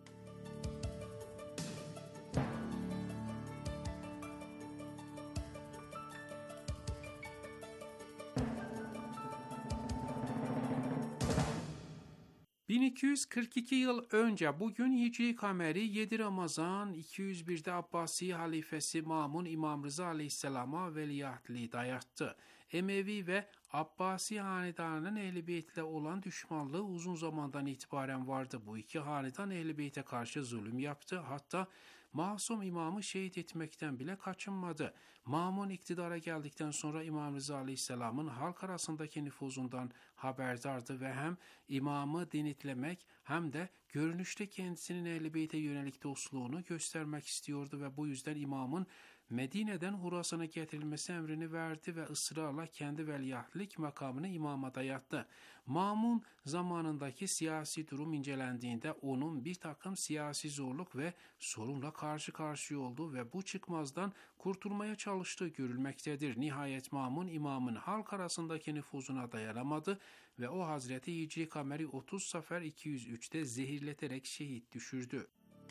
bin iki yüz kırk iki yıl önce bugün Hicri Kameri yedi Ramazan iki yüz birde Abbasi halifesi Mamun İmam Rıza Aleyhisselam'a veliahtliği dayattı. Emevi ve Abbasi hanedanının Ehl-i Beyt'le olan düşmanlığı uzun zamandan itibaren vardı. Bu iki hanedan Ehl-i Beyt'e karşı zulüm yaptı. Hatta masum imamı şehit etmekten bile kaçınmadı. Mamun iktidara geldikten sonra İmam Rıza Aleyhisselam'ın halk arasındaki nüfuzundan haberdardı ve hem imamı denetlemek hem de görünüşte kendisinin Ehl-i Beyt'e yönelik dostluğunu göstermek istiyordu ve bu yüzden imamın Medine'den Hurasan'a getirilmesi emrini verdi ve ısrarla kendi veliahtlik makamını imama dayattı. Mamun zamanındaki siyasi durum incelendiğinde onun bir takım siyasi zorluk ve sorunla karşı karşıya olduğu ve bu çıkmazdan kurtulmaya çalıştığı görülmektedir. Nihayet Mamun imamın halk arasındaki nüfuzuna dayanamadı ve o Hazreti Hicri Kameri otuz Safer iki yüz üçte zehirleterek şehit düşürdü.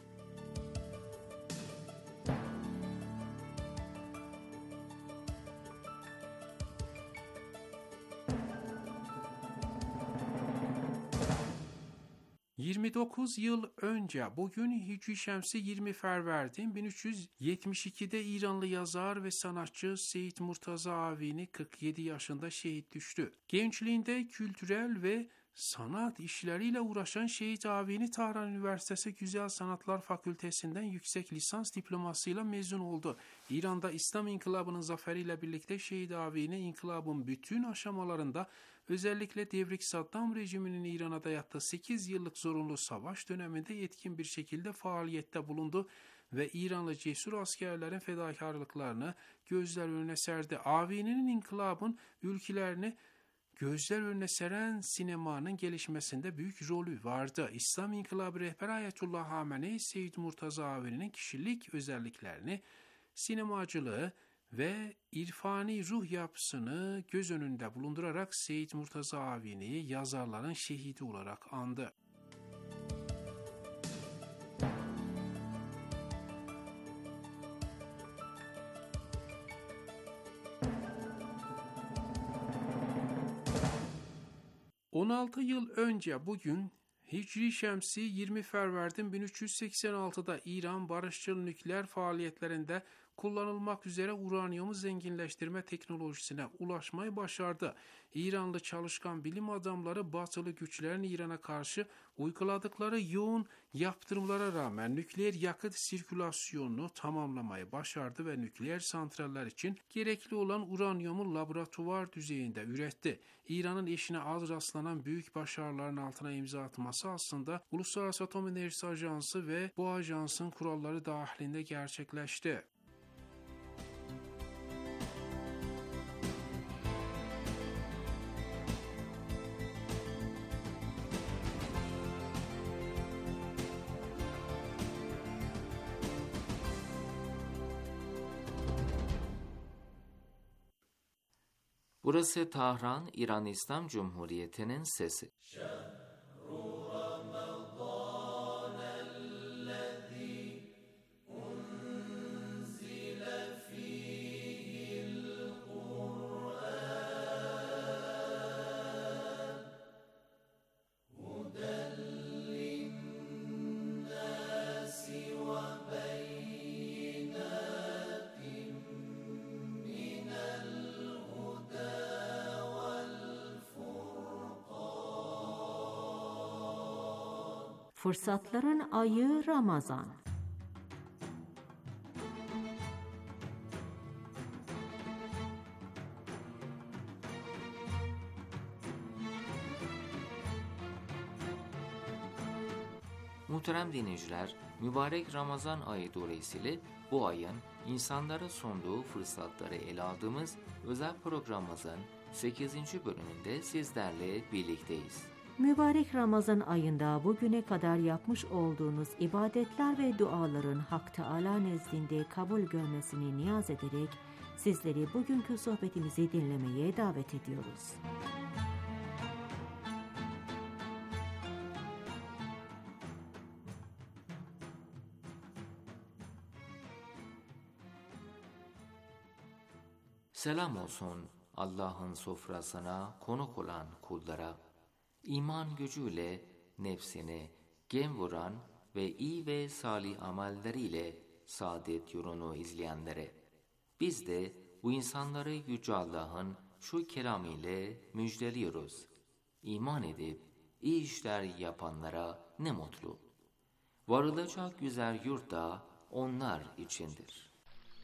yirmi dokuz yıl önce bugün Hicri Şemsi yirmi Fərvərdin bin üç yüz yetmiş ikide İranlı yazar ve sanatçı Seyyid Murtaza Avini kırk yedi yaşında şehit düştü. Gençliğinde kültürel ve sanat işleriyle uğraşan Şehit Avini Tahran Üniversitesi Güzel Sanatlar Fakültesinden yüksek lisans diplomasıyla mezun oldu. İran'da İslam İnkılabı'nın zaferiyle birlikte Şehit Avini inkılabın bütün aşamalarında özellikle Devrik Saddam rejiminin İran'a dayattığı sekiz yıllık zorunlu savaş döneminde etkin bir şekilde faaliyette bulundu ve İranlı cesur askerlerin fedakarlıklarını gözler önüne serdi. Avini'nin inkılabın ülkelerini gözler önüne seren sinemanın gelişmesinde büyük rolü vardı. İslam İnkılabı rehberi Ayetullah Hamenei, Seyyid Murtaza Avini'nin kişilik özelliklerini, sinemacılığı ve irfani ruh yapısını göz önünde bulundurarak Seyyid Murtaza Avini'yi yazarların şehidi olarak andı. on altı yıl önce bugün Hicri Şemsi yirmi Fərvərdin bin üç yüz seksen altıda İran barışçıl nükleer faaliyetlerinde kullanılmak üzere uranyumu zenginleştirme teknolojisine ulaşmayı başardı. İranlı çalışkan bilim adamları batılı güçlerin İran'a karşı uyguladıkları yoğun yaptırımlara rağmen nükleer yakıt sirkülasyonunu tamamlamayı başardı ve nükleer santraller için gerekli olan uranyumu laboratuvar düzeyinde üretti. İran'ın eşine az rastlanan büyük başarıların altına imza atması aslında Uluslararası Atom Enerjisi Ajansı ve bu ajansın kuralları dahilinde gerçekleşti. Burası Tahran, İran İslam Cumhuriyeti'nin sesi. Fırsatların ayı Ramazan. Muhterem dinleyiciler, mübarek Ramazan ayı dolayısıyla bu ayın insanlara sunduğu fırsatları ele aldığımız özel programımızın sekizinci bölümünde sizlerle birlikteyiz. Mübarek Ramazan ayında bugüne kadar yapmış olduğunuz ibadetler ve duaların Hak Teâlâ nezdinde kabul görmesini niyaz ederek sizleri bugünkü sohbetimizi dinlemeye davet ediyoruz. Selam olsun Allah'ın sofrasına konuk olan kullara, iman gücüyle nefsini gem vuran ve iyi ve salih amelleriyle saadet yolunu izleyenlere. Biz de bu insanları Yüce Allah'ın şu kelam ile müjdeliyoruz. İman edip iyi işler yapanlara ne mutlu. Varılacak güzel yurt da onlar içindir.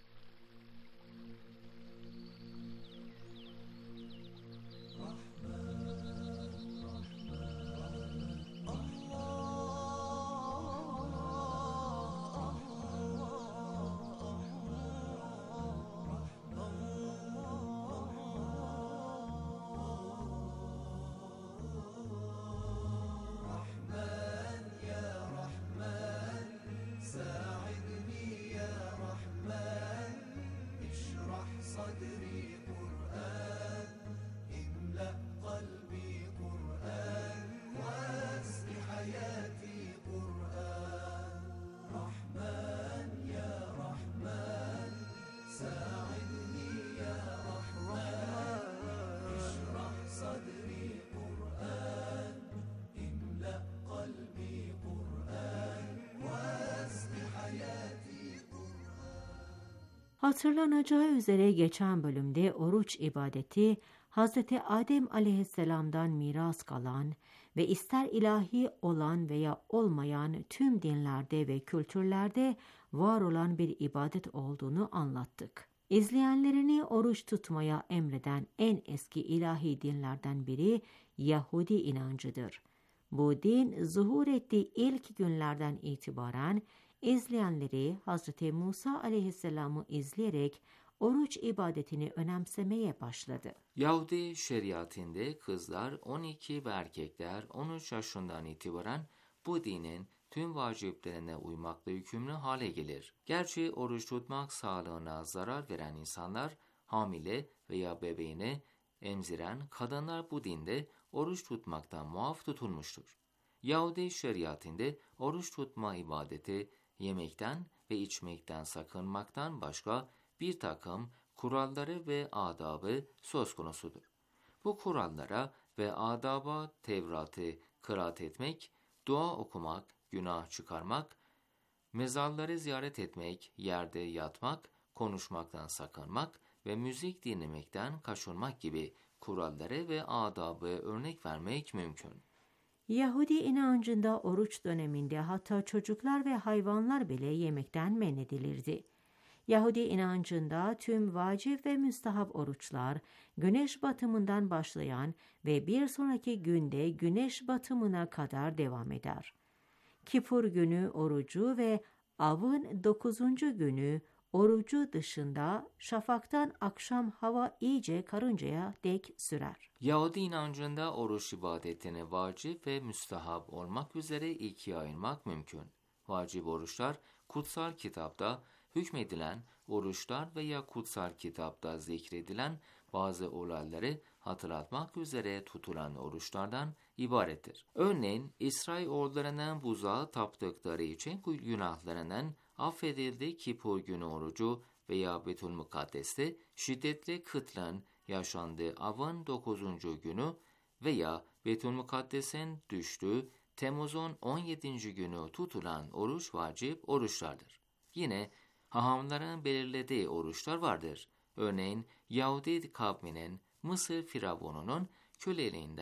Hatırlanacağı üzere geçen bölümde oruç ibadeti Hazreti Adem aleyhisselamdan miras kalan ve ister ilahi olan veya olmayan tüm dinlerde ve kültürlerde var olan bir ibadet olduğunu anlattık. İzleyenlerini oruç tutmaya emreden en eski ilahi dinlerden biri Yahudi inancıdır. Bu din zuhur ettiği ilk günlerden itibaren İzleyenleri Hazreti Musa aleyhisselamı izleyerek oruç ibadetini önemsemeye başladı. Yahudi şeriatinde kızlar on iki ve erkekler on üç yaşından itibaren bu dinin tüm vaciplerine uymakla yükümlü hale gelir. Gerçi oruç tutmak sağlığına zarar veren insanlar, hamile veya bebeğini emziren kadınlar bu dinde oruç tutmaktan muaf tutulmuştur. Yahudi şeriatinde oruç tutma ibadeti, yemekten ve içmekten sakınmaktan başka bir takım kuralları ve adabı söz konusudur. Bu kurallara ve adaba Tevrat'ı kıraat etmek, dua okumak, günah çıkarmak, mezarları ziyaret etmek, yerde yatmak, konuşmaktan sakınmak ve müzik dinlemekten kaçınmak gibi kuralları ve adabı örnek vermek mümkün. Yahudi inancında oruç döneminde hatta çocuklar ve hayvanlar bile yemekten men edilirdi. Yahudi inancında tüm vacip ve müstahap oruçlar güneş batımından başlayan ve bir sonraki günde güneş batımına kadar devam eder. Kipur günü orucu ve avın dokuzuncu günü orucu dışında şafaktan akşam hava iyice karıncaya dek sürer. Yahudi inancında oruç ibadetini vacip ve müstahap olmak üzere ikiye ayırmak mümkün. Vacip oruçlar kutsal kitapta hükmedilen oruçlar veya kutsal kitapta zikredilen bazı olayları hatırlatmak üzere tutulan oruçlardan ibarettir. Örneğin İsrailoğullarının buzağa taptıkları için günahlarının affedildi Kipur günü orucu veya Betülmukaddes'te şiddetli kıtlığın yaşandığı avın dokuzuncu günü veya Betülmukaddes'in düştüğü Temmuz'un on yedinci günü tutulan oruç vacip oruçlardır. Yine hahamların belirlediği oruçlar vardır. Örneğin Yahudi kavminin Mısır firavununun köleliğinden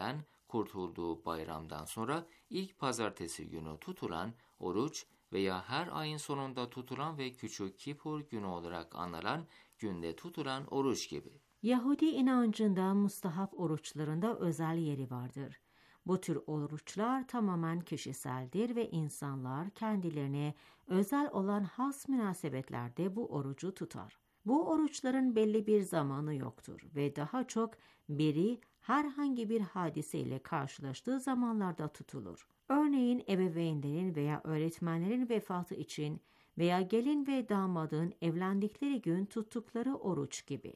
kurtulduğu bayramdan sonra ilk pazartesi günü tutulan oruç veya her ayın sonunda tutulan ve Küçük Kipur günü olarak anılan günde tutulan oruç gibi. Yahudi inancında mustahap oruçlarında özel yeri vardır. Bu tür oruçlar tamamen kişiseldir ve insanlar kendilerine özel olan has münasebetlerde bu orucu tutar. Bu oruçların belli bir zamanı yoktur ve daha çok biri herhangi bir hadiseyle karşılaştığı zamanlarda tutulur. Örneğin ebeveynlerin veya öğretmenlerin vefatı için veya gelin ve damadın evlendikleri gün tuttukları oruç gibi.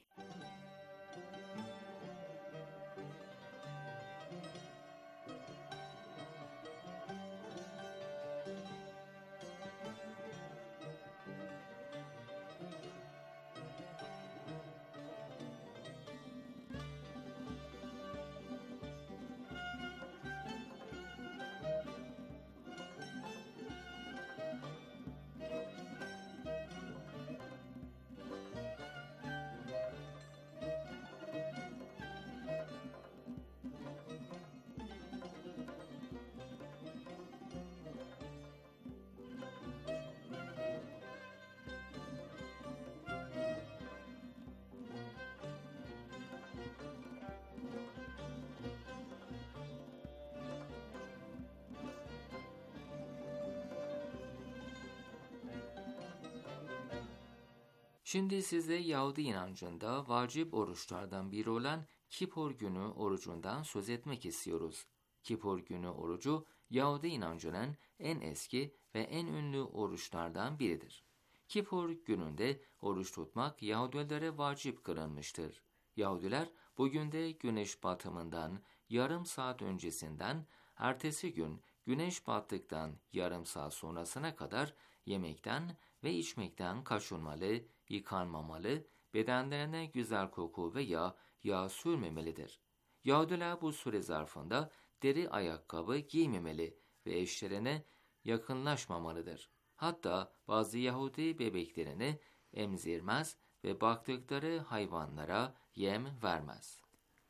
Şimdi size Yahudi inancında vacip oruçlardan biri olan Kipur günü orucundan söz etmek istiyoruz. Kipur günü orucu Yahudi inancının en eski ve en ünlü oruçlardan biridir. Kipur gününde oruç tutmak Yahudilere vacip kılınmıştır. Yahudiler bugün de güneş batımından yarım saat öncesinden ertesi gün güneş battıktan yarım saat sonrasına kadar yemekten ve içmekten kaçınmalı, yıkanmamalı, bedenlerine güzel koku veya yağ sürmemelidir. Yahudiler bu süre zarfında deri ayakkabı giymemeli ve eşlerine yakınlaşmamalıdır. Hatta bazı Yahudi bebeklerini emzirmez ve baktıkları hayvanlara yem vermez.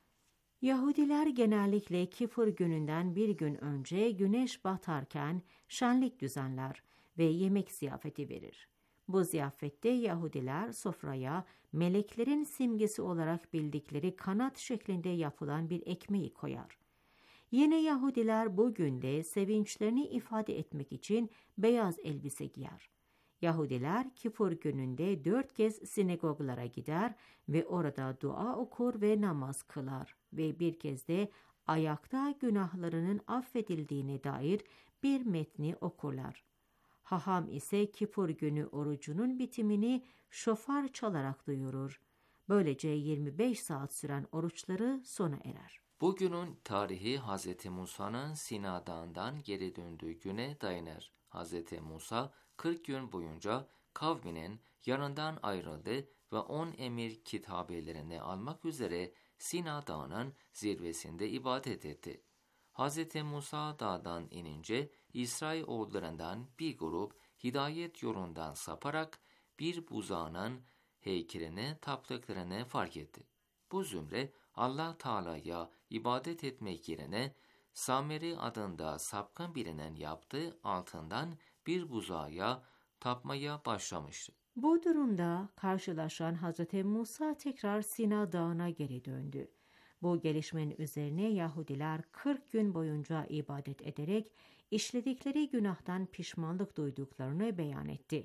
Yahudiler genellikle Kipur gününden bir gün önce güneş batarken şenlik düzenler ve yemek ziyafeti verir. Bu ziyafette Yahudiler sofraya meleklerin simgesi olarak bildikleri kanat şeklinde yapılan bir ekmeği koyar. Yine Yahudiler bugün de sevinçlerini ifade etmek için beyaz elbise giyer. Yahudiler Kipur gününde dört kez sinagoglara gider ve orada dua okur ve namaz kılar ve bir kez de ayakta günahlarının affedildiğine dair bir metni okurlar. Haham ise Kipur günü orucunun bitimini şofar çalarak duyurur. Böylece yirmi beş saat süren oruçları sona erer. Bugünün tarihi Hz. Musa'nın Sina Dağı'ndan geri döndüğü güne dayanır. Hz. Musa kırk gün boyunca kavminin yanından ayrıldı ve on emir kitabelerini almak üzere Sina Dağı'nın zirvesinde ibadet etti. Hz. Musa dağdan inince İsrailoğullarından bir grup hidayet yolundan saparak bir buzağının heykeline taptıklarını fark etti. Bu zümre Allah Teala'ya ibadet etmek yerine Sameri adında sapkın birinin yaptığı altından bir buzağa tapmaya başlamıştı. Bu durumda karşılaşan Hz. Musa tekrar Sina Dağı'na geri döndü. Bu gelişmenin üzerine Yahudiler kırk gün boyunca ibadet ederek işledikleri günahtan pişmanlık duyduklarını beyan etti.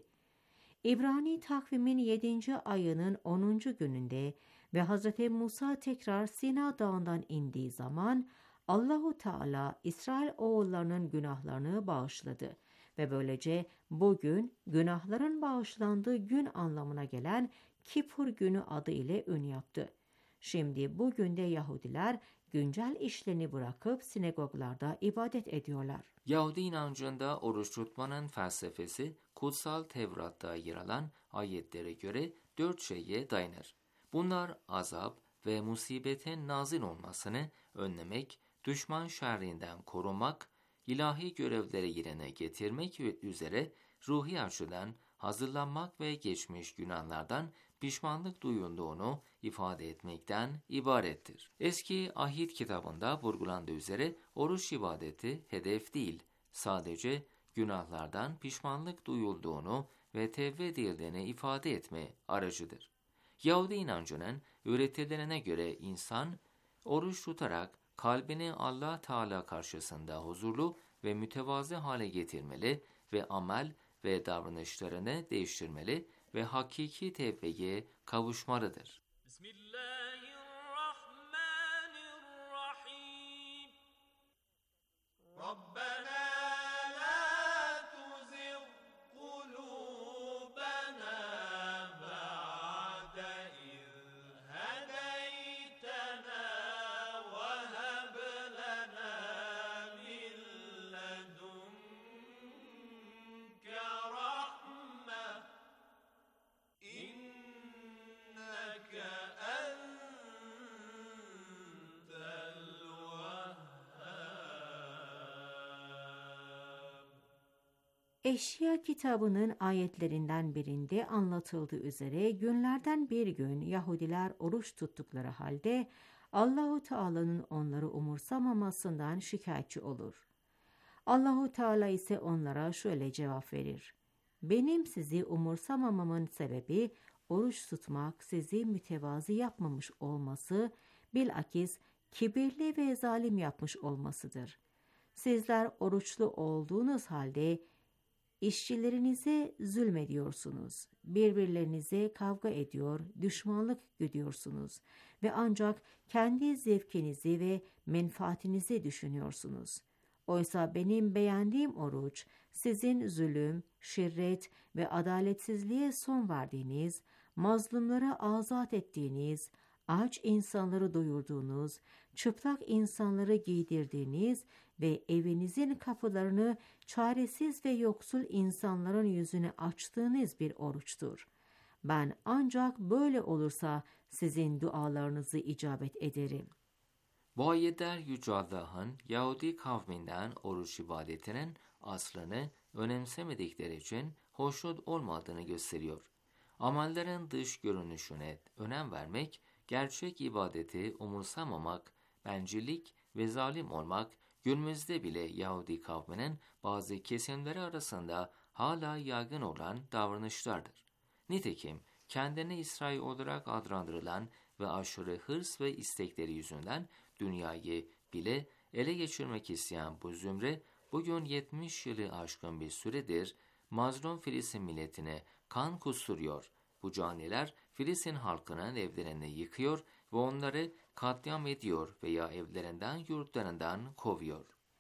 İbrani takvimin yedinci ayının onuncu gününde ve Hz. Musa tekrar Sina Dağı'ndan indiği zaman Allahu Teala İsrailoğullarının günahlarını bağışladı ve böylece bugün günahların bağışlandığı gün anlamına gelen Kipur günü adı ile ün yaptı. Şimdi bugün de Yahudiler güncel işlerini bırakıp sinagoglarda ibadet ediyorlar. Yahudi inancında oruç tutmanın felsefesi kutsal Tevrat'ta yer alan ayetlere göre dört şeye dayanır. Bunlar azap ve musibetin nazil olmasını önlemek, düşman şerrinden korumak, ilahi görevleri yerine getirmek üzere ruhi açıdan hazırlanmak ve geçmiş günahlardan pişmanlık duyulduğunu ifade etmekten ibarettir. Eski Ahit kitabında vurgulandığı üzere oruç ibadeti hedef değil, sadece günahlardan pişmanlık duyulduğunu ve tevbe edildiğini ifade etme aracıdır. Yahudi inancının öğretilerine göre insan oruç tutarak kalbini Allah Teala karşısında huzurlu ve mütevazı hale getirmeli ve amel ve davranışlarını değiştirmeli ve hakiki tevbeye kavuşmalıdır. Bismillahirrahmanirrahim. Rabbena Eşya kitabının ayetlerinden birinde anlatıldığı üzere günlerden bir gün Yahudiler oruç tuttukları halde Allahu Teala'nın onları umursamamasından şikayetçi olur. Allahu Teala ise onlara şöyle cevap verir: Benim sizi umursamamamın sebebi oruç tutmak sizi mütevazı yapmamış olması, bilakis kibirli ve zalim yapmış olmasıdır. Sizler oruçlu olduğunuz halde İşçilerinize zulmediyorsunuz, birbirlerinize kavga ediyor, düşmanlık güdüyorsunuz ve ancak kendi zevkinizi ve menfaatinizi düşünüyorsunuz. Oysa benim beğendiğim oruç, sizin zulüm, şirret ve adaletsizliğe son verdiğiniz, mazlumlara azat ettiğiniz, aç insanları doyurduğunuz, çıplak insanları giydirdiğiniz ve evinizin kapılarını çaresiz ve yoksul insanların yüzüne açtığınız bir oruçtur. Ben ancak böyle olursa sizin dualarınızı icabet ederim. Bu ayetler Yüce Allah'ın Yahudi kavminden oruç ibadetinin aslını önemsemedikleri için hoşnut olmadığını gösteriyor. Amellerin dış görünüşüne önem vermek, gerçek ibadeti umursamamak, bencillik ve zalim olmak, günümüzde bile Yahudi kavminin bazı kesimleri arasında hala yaygın olan davranışlardır. Nitekim kendini İsrail olarak adlandırılan ve aşırı hırs ve istekleri yüzünden dünyayı bile ele geçirmek isteyen bu zümre, bugün yetmiş yılı aşkın bir süredir mazlum Filistin milletine kan kusturuyor. Bu caniler Filistin halkının evlerini yıkıyor ve onları katliam ediyor veya evlerinden, yurtlarından kovuyor.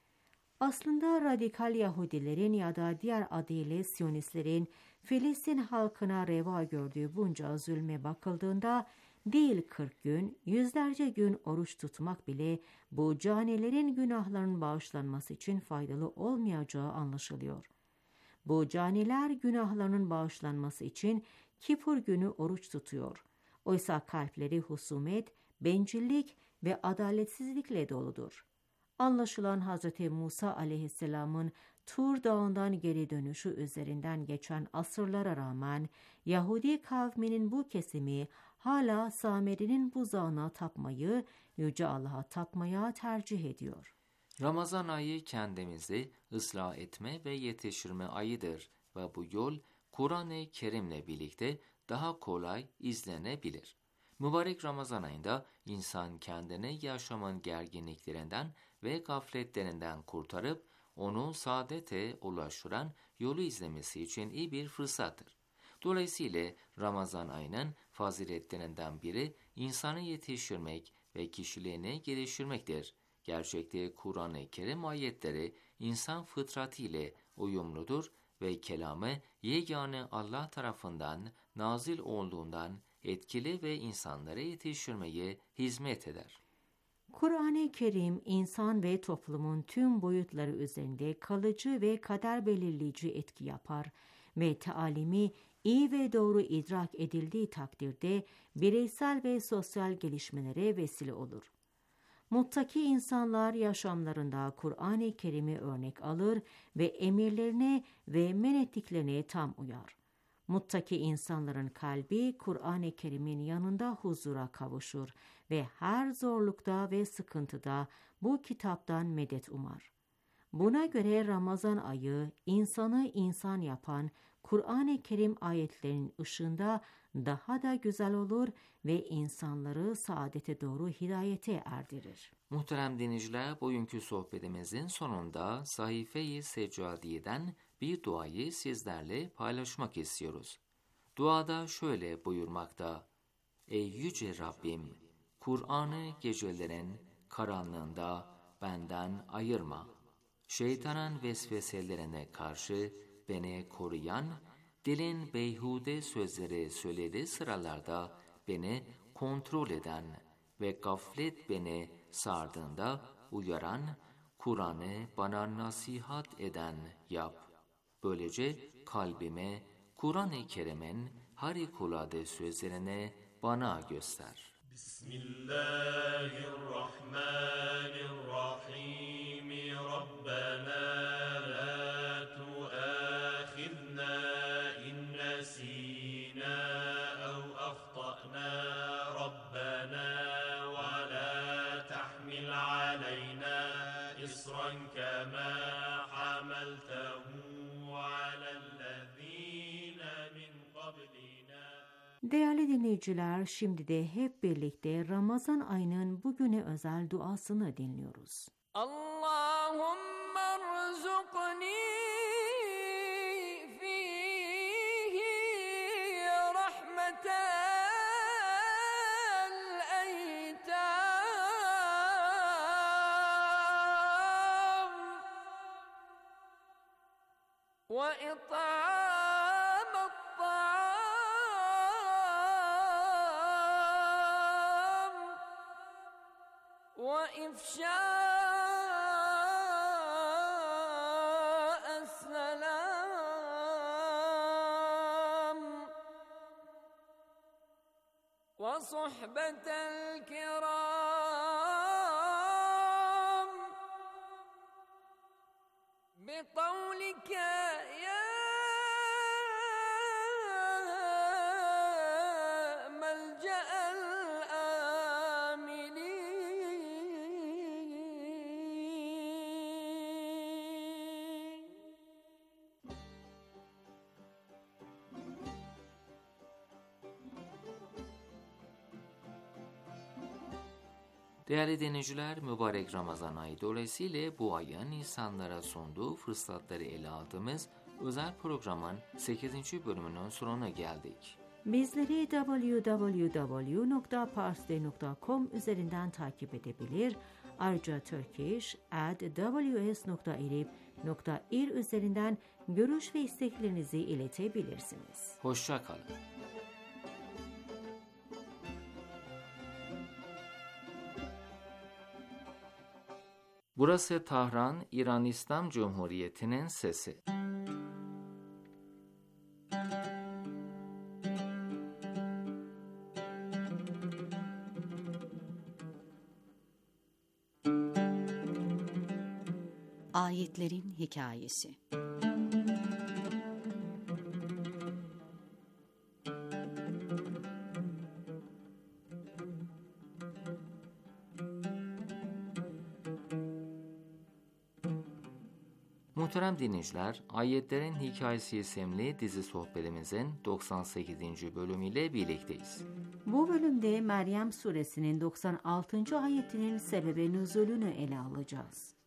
Aslında radikal Yahudilerin ya da diğer adıyla Siyonistlerin Filistin halkına reva gördüğü bunca zulme bakıldığında değil kırk gün, yüzlerce gün oruç tutmak bile bu canilerin günahlarının bağışlanması için faydalı olmayacağı anlaşılıyor. Bu caniler günahlarının bağışlanması için Kipur günü oruç tutuyor. Oysa kalpleri husumet, bencillik ve adaletsizlikle doludur. Anlaşılan Hazreti Musa aleyhisselamın Tur Dağı'ndan geri dönüşü üzerinden geçen asırlara rağmen Yahudi kavminin bu kesimi hala Samiri'nin buzağına tapmayı, Yüce Allah'a tapmaya tercih ediyor. Ramazan ayı kendimizi ıslah etme ve yetiştirme ayıdır ve bu yol Kur'an-ı Kerim'le birlikte daha kolay izlenebilir. Mübarek Ramazan ayında insan kendini yaşamın gerginliklerinden ve gafletlerinden kurtarıp onu saadete ulaştıran yolu izlemesi için iyi bir fırsattır. Dolayısıyla Ramazan ayının faziletlerinden biri insanı yetiştirmek ve kişiliğini geliştirmektir. Gerçekte Kur'an-ı Kerim ayetleri insan fıtratı ile uyumludur ve kelamı yegane Allah tarafından nazil olduğundan etkili ve insanları yetiştirmeye hizmet eder. Kur'an-ı Kerim, insan ve toplumun tüm boyutları üzerinde kalıcı ve kader belirleyici etki yapar ve talimi iyi ve doğru idrak edildiği takdirde bireysel ve sosyal gelişmelere vesile olur. Muttaki insanlar yaşamlarında Kur'an-ı Kerim'i örnek alır ve emirlerine ve men ettiklerine tam uyar. Muttaki insanların kalbi Kur'an-ı Kerim'in yanında huzura kavuşur ve her zorlukta ve sıkıntıda bu kitaptan medet umar. Buna göre Ramazan ayı insanı insan yapan Kur'an-ı Kerim ayetlerinin ışığında daha da güzel olur ve insanları saadete doğru hidayete erdirir. Muhterem dinleyiciler, bugünkü sohbetimizin sonunda Sahife-i Seccadiye'den bir duayı sizlerle paylaşmak istiyoruz. Duada şöyle buyurmakta: Ey yüce Rabbim, Kur'an'ı gecelerin karanlığında benden ayırma. Şeytanın vesveselerine karşı beni koruyan, dilin beyhude sözleri söylediği sıralarda beni kontrol eden ve gaflet beni sardığında uyaran, Kur'an'ı bana nasihat eden yap. Böylece kalbime Kur'an-ı Kerim'in harikulade sözlerini bana göster. Bismillahirrahmanirrahim. Rabbena la tuâkhidna in nesînâ ev akhta'nâ. Rabbena ve la tahmil aleynâ isran kemâ hamaltehu alellezîne min qablina. Değerli dinleyiciler, şimdi de hep birlikte Ramazan ayının bugüne özel duasını dinliyoruz. Allahümme rzuqni fihi rahmetel eytam ve it'amet ta'am ve ifşâ'es selam ve sohbetel kiram bi kavlike ya melce'el amilin. Değerli dinleyiciler, mübarek Ramazan ayı dolayısıyla bu ayın insanlara sunduğu fırsatları ele aldığımız özel programın sekizinci bölümünün sonuna geldik. Bizleri double-u double-u double-u nokta parsday nokta com üzerinden takip edebilir. Ayrıca turkish at w s nokta irib nokta ir üzerinden görüş ve isteklerinizi iletebilirsiniz. Hoşça kalın. Burası Tahran, İran İslam Cumhuriyeti'nin sesi. Ayetlerin Hikayesi. Muhterem dinleyiciler, Ayetlerin Hikayesi isimli dizi sohbetimizin doksan sekizinci bölümüyle birlikteyiz. Bu bölümde Meryem suresinin doksan altıncı ayetinin sebebi nüzulünü ele alacağız.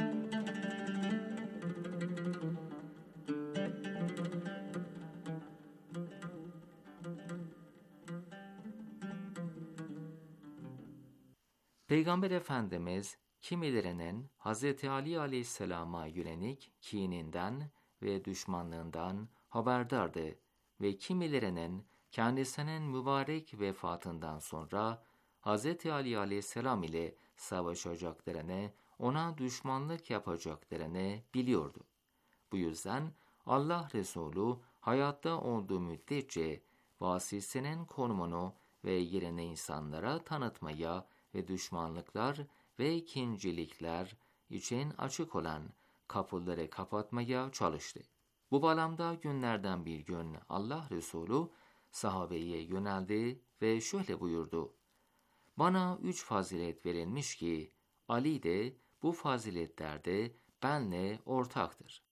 Peygamber Efendimiz kimilerinin Hz. Ali Aleyhisselam'a yönelik kininden ve düşmanlığından haberdardı ve kimilerinin kendisinin mübarek vefatından sonra Hz. Ali Aleyhisselam ile savaşacaklarını, ona düşmanlık yapacaklarını biliyordu. Bu yüzden Allah Resulü hayatta olduğu müddetçe vasisinin konumunu ve yerini insanlara tanıtmaya ve düşmanlıklar ve ikincilikler için açık olan kapıları kapatmaya çalıştı. Bu bağlamda günlerden bir gün Allah Resulü sahabeye yöneldi ve şöyle buyurdu. Bana üç fazilet verilmiş ki Ali de bu faziletlerde benle ortaktır.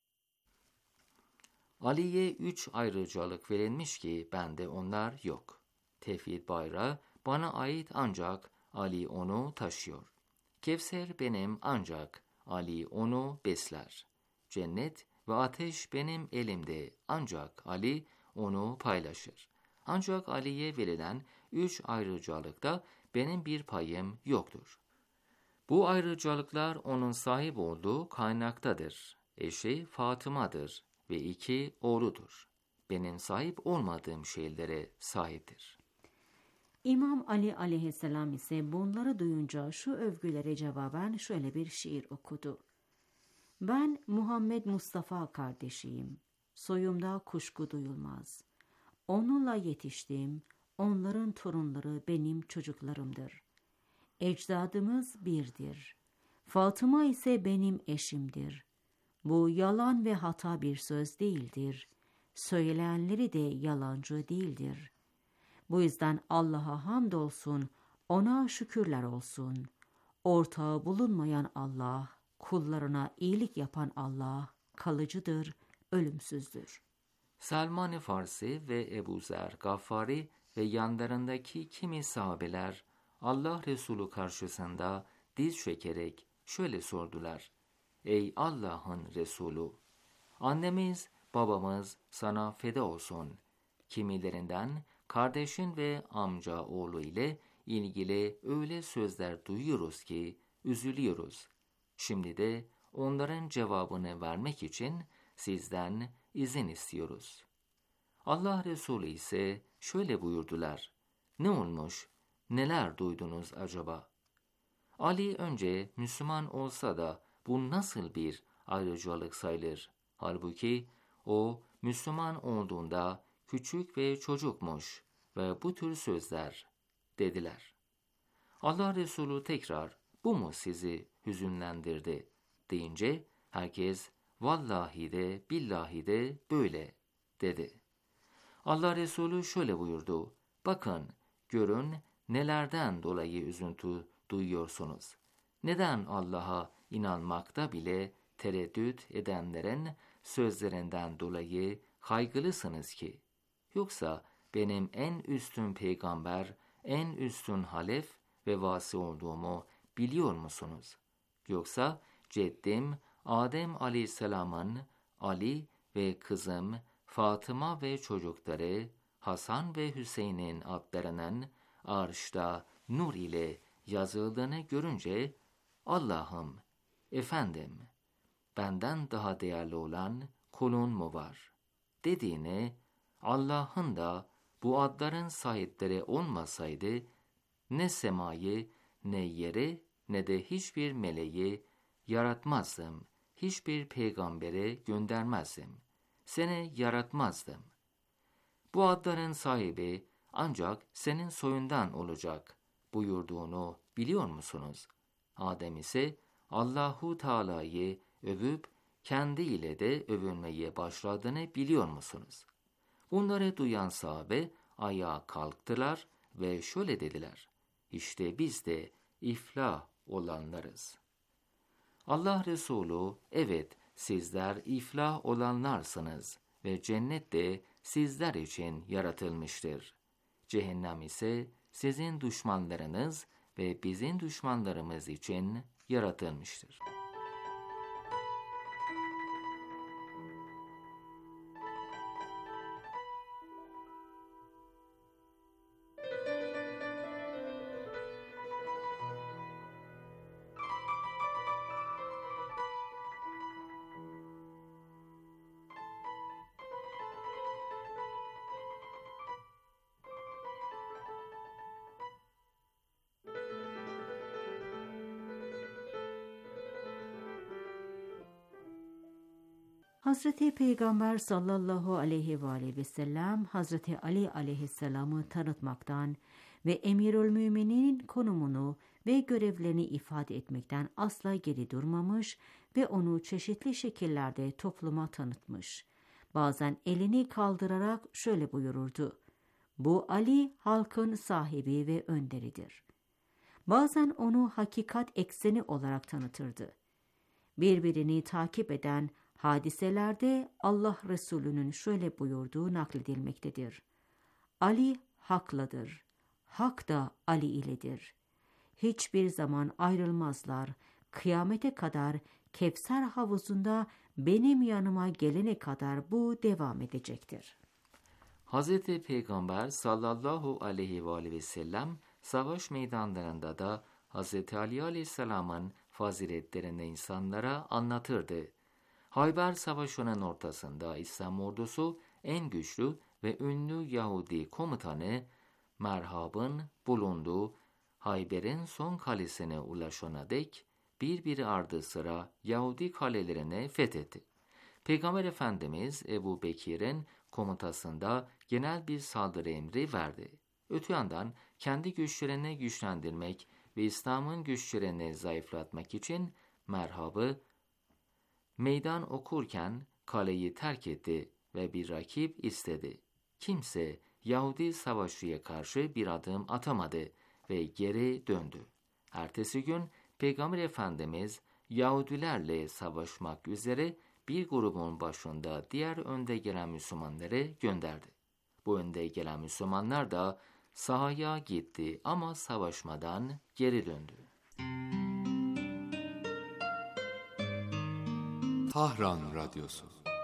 Ali'ye üç ayrıcalık verilmiş ki bende onlar yok. Tevhid bayrağı bana ait ancak Ali onu taşıyor. Kevser benim ancak Ali onu besler. Cennet ve ateş benim elimde ancak Ali onu paylaşır. Ancak Ali'ye verilen üç ayrıcalıkta benim bir payım yoktur. Bu ayrıcalıklar onun sahip olduğu kaynaktadır. Eşi Fatıma'dır ve iki oğludur. Benim sahip olmadığım şeylere sahiptir. İmam Ali aleyhisselam ise bunları duyunca şu övgülere cevaben şöyle bir şiir okudu. Ben Muhammed Mustafa kardeşiyim. Soyumda kuşku duyulmaz. Onunla yetiştim. Onların torunları benim çocuklarımdır. Ecdadımız birdir. Fatıma ise benim eşimdir. Bu yalan ve hata bir söz değildir. Söyleyenleri de yalancı değildir. Bu yüzden Allah'a hamdolsun, ona şükürler olsun. Ortağı bulunmayan Allah, kullarına iyilik yapan Allah, kalıcıdır, ölümsüzdür. Salman-ı Farsi ve Ebu Zer Gaffari ve yanlarındaki kimi sahabeler Allah Resulü karşısında diz çökerek şöyle sordular. Ey Allah'ın Resulü! Annemiz, babamız sana feda olsun. Kimilerinden kardeşin ve amca oğlu ile ilgili öyle sözler duyuyoruz ki üzülüyoruz. Şimdi de onların cevabını vermek için sizden izin istiyoruz. Allah Resulü ise şöyle buyurdular. Ne olmuş, neler duydunuz acaba? Ali önce Müslüman olsa da bu nasıl bir ayrıcalık sayılır? Halbuki o Müslüman olduğunda küçük ve çocukmuş ve bu tür sözler dediler. Allah Resulü tekrar bu mu sizi hüzünlendirdi deyince herkes vallahi de billahi de böyle dedi. Allah Resulü şöyle buyurdu. Bakın, görün nelerden dolayı üzüntü duyuyorsunuz. Neden Allah'a inanmakta bile tereddüt edenlerin sözlerinden dolayı kaygılısınız ki? Yoksa benim en üstün peygamber, en üstün halef ve vasi olduğumu biliyor musunuz? Yoksa ceddim Adem aleyhisselamın Ali ve kızım Fatıma ve çocukları Hasan ve Hüseyin'in adlarının arşta nur ile yazıldığını görünce Allah'ım, efendim, benden daha değerli olan kulun mu var? Dediğine Allah'ın da bu adların sahipleri olmasaydı ne semayı ne yeri ne de hiçbir meleği yaratmazdım, hiçbir peygambere göndermezdim, seni yaratmazdım. Bu adların sahibi ancak senin soyundan olacak buyurduğunu biliyor musunuz? Adem ise Allahu Teala'yı övüp kendiyle de övünmeye başladığını biliyor musunuz? Bunları duyan sahabe ayağa kalktılar ve şöyle dediler. İşte biz de iflah olanlarız. Allah Resulü, evet sizler iflah olanlarsınız ve cennet de sizler için yaratılmıştır. Cehennem ise sizin düşmanlarınız ve bizim düşmanlarımız için yaratılmıştır. Hazreti Peygamber sallallahu aleyhi ve aleyhi ve sellem Hazreti Ali aleyhisselamı tanıtmaktan ve Emirülmümininin konumunu ve görevlerini ifade etmekten asla geri durmamış ve onu çeşitli şekillerde topluma tanıtmış. bazen elini kaldırarak şöyle buyururdu: "Bu Ali halkın sahibi ve önderidir." Bazen onu hakikat ekseni olarak tanıtırdı. Birbirini takip eden hadiselerde Allah Resulü'nün şöyle buyurduğu nakledilmektedir: "Ali hakladır, hak da Ali iledir. Hiçbir zaman ayrılmazlar, kıyamete kadar Kevser havuzunda benim yanıma gelene kadar bu devam edecektir." Hazreti Peygamber sallallahu aleyhi ve aleyhi ve sellem savaş meydanlarında da Hazreti Ali aleyhisselamın faziletlerini insanlara anlatırdı. Hayber Savaşı'nın ortasında İslam ordusu en güçlü ve ünlü Yahudi komutanı Merhab'ın bulunduğu Hayber'in son kalesine ulaşana dek birbiri ardı sıra Yahudi kalelerini fethetti. Peygamber Efendimiz Ebu Bekir'in komutasında genel bir saldırı emri verdi. Öte yandan kendi güçlerini güçlendirmek ve İslam'ın güçlerini zayıflatmak için Merhab'ı meydan okurken kaleyi terk etti ve bir rakip istedi. Kimse Yahudi savaşçıya karşı bir adım atamadı ve geri döndü. Ertesi gün Peygamber Efendimiz Yahudilerle savaşmak üzere bir grubun başında diğer önde gelen Müslümanları gönderdi. Bu önde gelen Müslümanlar da sahaya gitti ama savaşmadan geri döndü. Tahran Radyosu.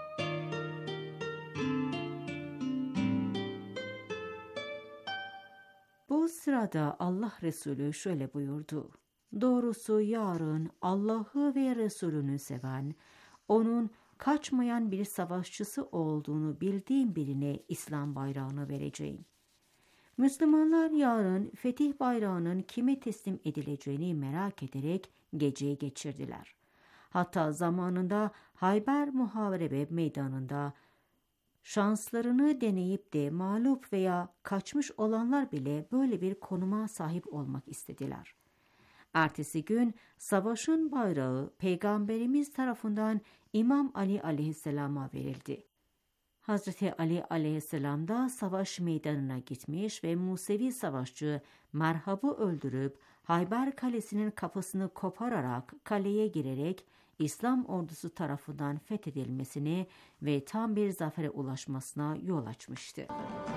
Bu sırada Allah Resulü şöyle buyurdu: "Doğrusu yarın Allah'ı ve Resulünü seven, onun kaçmayan bir savaşçısı olduğunu bildiğim birine İslam bayrağını vereceğim." Müslümanlar yarın fetih bayrağının kime teslim edileceğini merak ederek geceyi geçirdiler. Hatta zamanında Hayber Muharebe meydanında şanslarını deneyip de mağlup veya kaçmış olanlar bile böyle bir konuma sahip olmak istediler. Ertesi gün savaşın bayrağı Peygamberimiz tarafından İmam Ali aleyhisselama verildi. Hazreti Ali aleyhisselam da savaş meydanına gitmiş ve Musevi savaşçı Merhab'ı öldürüp Hayber Kalesi'nin kapısını kopararak kaleye girerek İslam ordusu tarafından fethedilmesine ve tam bir zafere ulaşmasına yol açmıştı.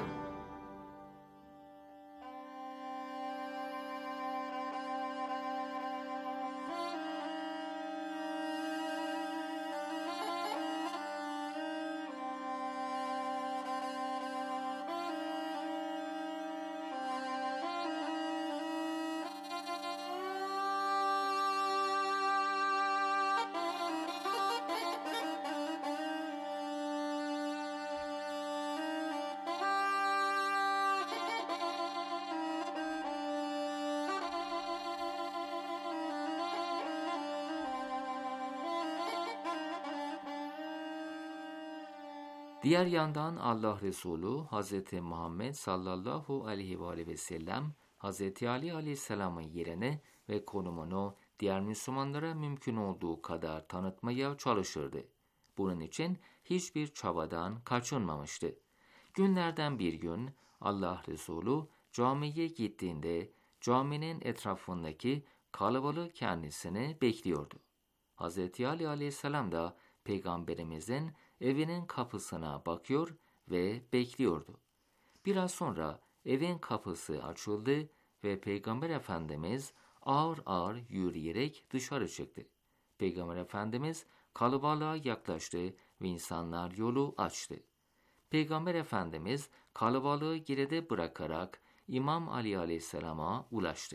Diğer yandan Allah Resulü Hazreti Muhammed sallallahu aleyhi ve aleyhi ve sellem Hazreti Ali aleyhisselamın yerini ve konumunu diğer Müslümanlara mümkün olduğu kadar tanıtmaya çalışırdı. Bunun için hiçbir çabadan kaçınmamıştı. Günlerden bir gün Allah Resulü camiye gittiğinde caminin etrafındaki kalabalık kendisini bekliyordu. Hazreti Ali aleyhisselam da Peygamberimizin evinin kapısına bakıyor ve bekliyordu. Biraz sonra evin kapısı açıldı ve Peygamber Efendimiz ağır ağır yürüyerek dışarı çıktı. Peygamber Efendimiz kalabalığa yaklaştı ve insanlar yolu açtı. Peygamber Efendimiz kalabalığı geride bırakarak İmam Ali Aleyhisselam'a ulaştı.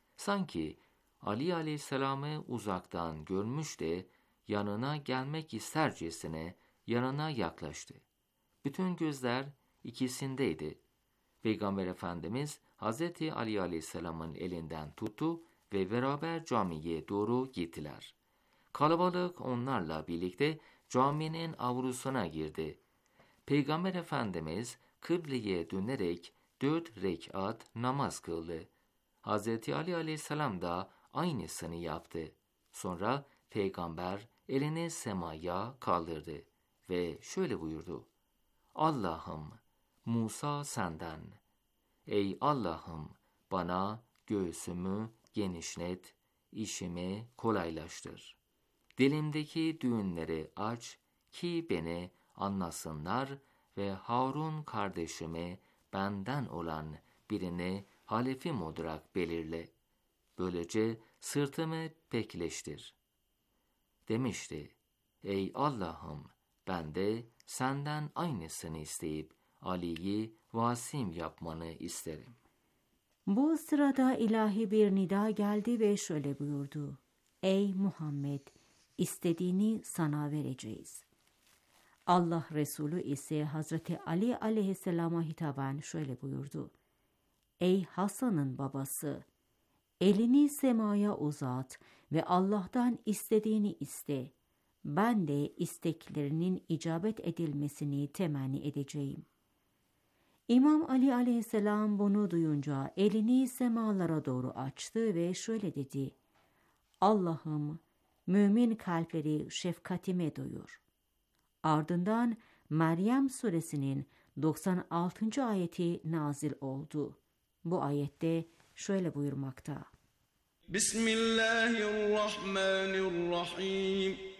Sanki Ali Aleyhisselam'ı uzaktan görmüş de yanına gelmek istercesine yanına yaklaştı. Bütün gözler ikisindeydi. Peygamber Efendimiz Hazreti Ali Aleyhisselam'ın elinden tuttu ve beraber camiye doğru gittiler. Kalabalık onlarla birlikte caminin avlusuna girdi. Peygamber Efendimiz kıbleye dönerek dört rekat namaz kıldı. Hazreti Ali Aleyhisselam da aynısını yaptı. Sonra Peygamber elini semaya kaldırdı ve şöyle buyurdu: Allah'ım, Musa senden. Ey Allah'ım, bana göğsümü genişlet, işimi kolaylaştır. Dilimdeki düğünleri aç ki beni anlasınlar ve Harun kardeşimi benden olan birini halifim olarak belirle. Böylece sırtımı pekleştir. Demişti, ey Allah'ım, ben de senden aynısını isteyip Ali'yi vasim yapmanı isterim. Bu sırada ilahi bir nida geldi ve şöyle buyurdu. Ey Muhammed, istediğini sana vereceğiz. Allah Resulü ise Hazreti Ali aleyhisselama hitaben şöyle buyurdu. Ey Hasan'ın babası, elini semaya uzat ve Allah'tan istediğini iste. Ben de isteklerinin icabet edilmesini temenni edeceğim. İmam Ali aleyhisselam bunu duyunca elini semalara doğru açtı ve şöyle dedi. Allah'ım, mümin kalpleri şefkatime doyur. Ardından Meryem suresinin doksan altıncı ayeti nazil oldu. Bu ayette şöyle buyurmakta. Bismillahirrahmanirrahim.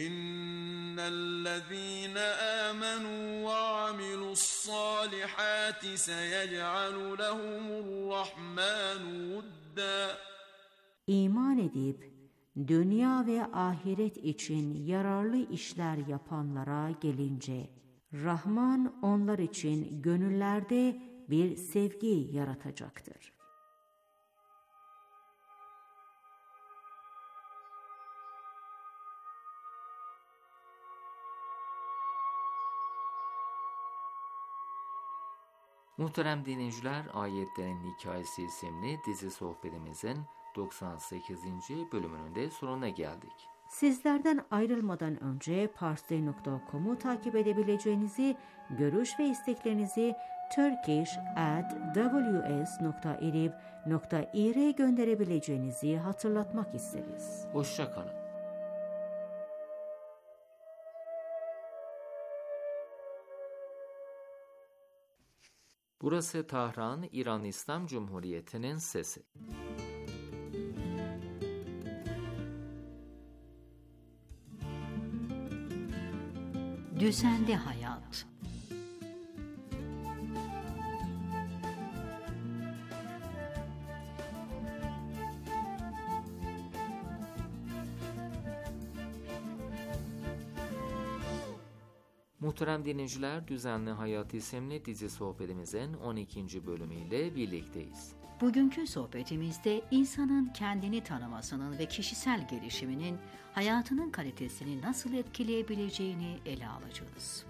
İnnellezîne âmenû ve amilussâlihâti seyec'alu lehumurrahmânu vudda. İman edip dünya ve ahiret için yararlı işler yapanlara gelince, Rahman onlar için gönüllerde bir sevgi yaratacaktır. Muhterem dinleyiciler, Ayetlerin Hikayesi isimli dizi sohbetimizin doksan sekizinci bölümünün de sonuna geldik. Sizlerden ayrılmadan önce parsley nokta com'u takip edebileceğinizi, görüş ve isteklerinizi turkish at w s nokta irib nokta i r gönderebileceğinizi hatırlatmak isteriz. Hoşça kalın. Burası Tahran, İran İslam Cumhuriyeti'nin sesi. Düzenli hayat. Muhterem dinleyiciler, Düzenli Hayat isimli dizi sohbetimizin on ikinci bölümüyle birlikteyiz. Bugünkü sohbetimizde insanın kendini tanımasının ve kişisel gelişiminin hayatının kalitesini nasıl etkileyebileceğini ele alacağız.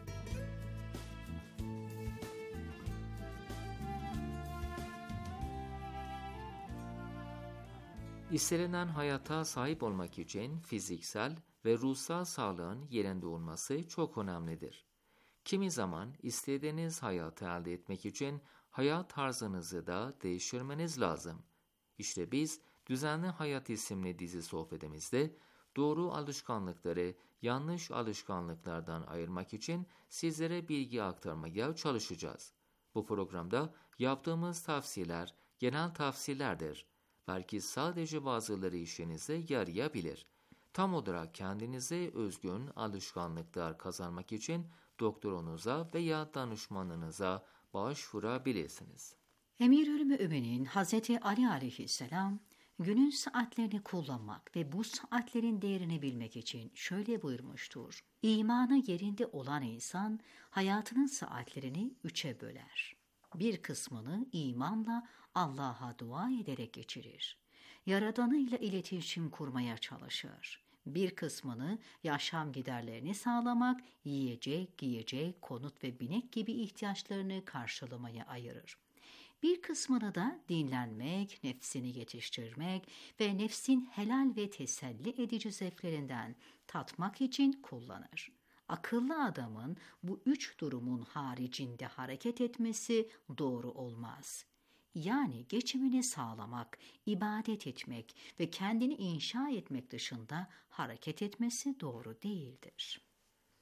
İstenilen hayata sahip olmak için fiziksel ve ruhsal sağlığın yerinde olması çok önemlidir. Kimi zaman istediğiniz hayatı elde etmek için hayat tarzınızı da değiştirmeniz lazım. İşte biz Düzenli Hayat isimli dizi sohbetimizde doğru alışkanlıkları yanlış alışkanlıklardan ayırmak için sizlere bilgi aktarmaya çalışacağız. Bu programda yaptığımız tavsiyeler genel tavsiyelerdir. Belki sadece bazıları işinize yarayabilir. Tam olarak kendinize özgün alışkanlıklar kazanmak için doktorunuza veya danışmanınıza başvurabilirsiniz. Emirül Müminin Hazreti Ali aleyhisselam günün saatlerini kullanmak ve bu saatlerin değerini bilmek için şöyle buyurmuştur. İmanı yerinde olan insan hayatının saatlerini üçe böler. Bir kısmını imanla Allah'a dua ederek geçirir. Yaradanıyla iletişim kurmaya çalışır. Bir kısmını yaşam giderlerini sağlamak, yiyecek, giyecek, konut ve binek gibi ihtiyaçlarını karşılamaya ayırır. Bir kısmını da dinlenmek, nefsini yetiştirmek ve nefsin helal ve teselli edici zevklerinden tatmak için kullanır. Akıllı adamın bu üç durumun haricinde hareket etmesi doğru olmaz. Yani geçimini sağlamak, ibadet etmek ve kendini inşa etmek dışında hareket etmesi doğru değildir.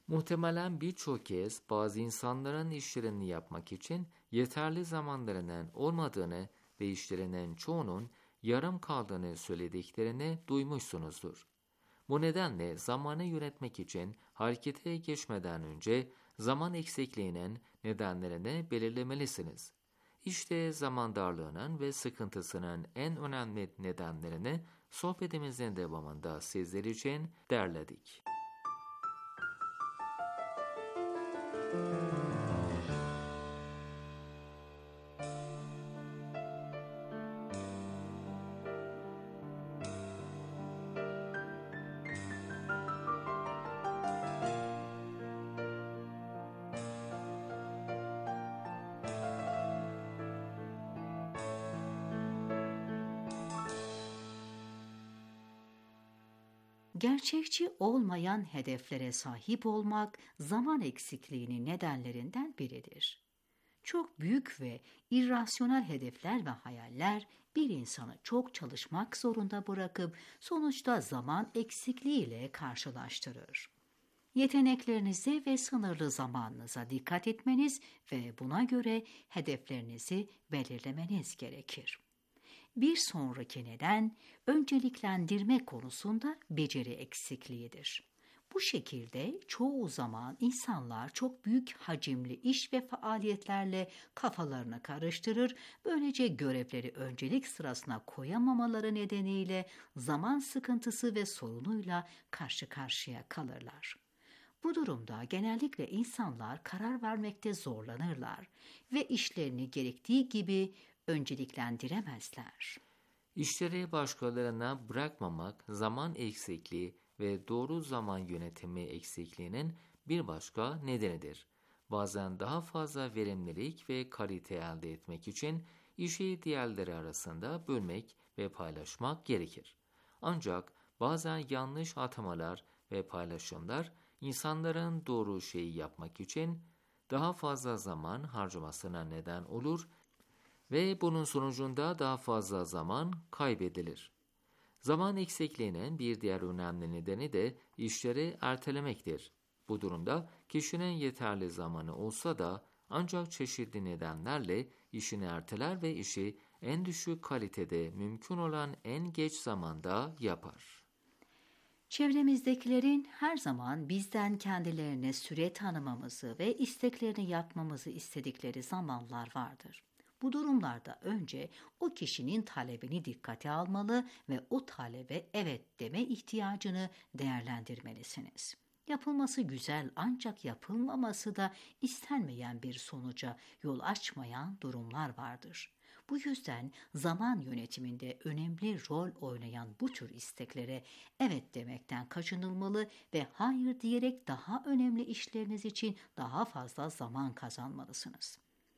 Muhtemelen birçok kez bazı insanların işlerini yapmak için yeterli zamanlarının olmadığını ve işlerinin çoğunun yarım kaldığını söylediklerini duymuşsunuzdur. Bu nedenle zamanı yönetmek için harekete geçmeden önce zaman eksikliğinin nedenlerini belirlemelisiniz. İşte zaman darlığının ve sıkıntısının en önemli nedenlerini sohbetimizin devamında sizler için derledik. Gerçekçi olmayan hedeflere sahip olmak zaman eksikliğinin nedenlerinden biridir. Çok büyük ve irrasyonel hedefler ve hayaller bir insanı çok çalışmak zorunda bırakıp sonuçta zaman eksikliğiyle karşılaştırır. Yeteneklerinize ve sınırlı zamanınıza dikkat etmeniz ve buna göre hedeflerinizi belirlemeniz gerekir. Bir sonraki neden, önceliklendirme konusunda beceri eksikliğidir. Bu şekilde çoğu zaman insanlar çok büyük hacimli iş ve faaliyetlerle kafalarını karıştırır, böylece görevleri öncelik sırasına koyamamaları nedeniyle zaman sıkıntısı ve sorunuyla karşı karşıya kalırlar. Bu durumda genellikle insanlar karar vermekte zorlanırlar ve işlerini gerektiği gibi önceliklendiremezler. İşleri başkalarına bırakmamak, zaman eksikliği ve doğru zaman yönetimi eksikliğinin bir başka nedenidir. Bazen daha fazla verimlilik ve kalite elde etmek için işi diğerleri arasında bölmek ve paylaşmak gerekir. Ancak bazen yanlış atamalar ve paylaşımlar insanların doğru şeyi yapmak için daha fazla zaman harcamasına neden olur ve bunun sonucunda daha fazla zaman kaybedilir. Zaman eksikliğinin bir diğer önemli nedeni de işleri ertelemektir. Bu durumda kişinin yeterli zamanı olsa da ancak çeşitli nedenlerle işini erteler ve işi en düşük kalitede mümkün olan en geç zamanda yapar. Çevremizdekilerin her zaman bizden kendilerine süre tanımamızı ve isteklerini yapmamızı istedikleri zamanlar vardır. Bu durumlarda önce o kişinin talebini dikkate almalı ve o talebe evet deme ihtiyacını değerlendirmelisiniz. Yapılması güzel ancak yapılmaması da istenmeyen bir sonuca yol açmayan durumlar vardır. Bu yüzden zaman yönetiminde önemli rol oynayan bu tür isteklere evet demekten kaçınılmalı ve hayır diyerek daha önemli işleriniz için daha fazla zaman kazanmalısınız.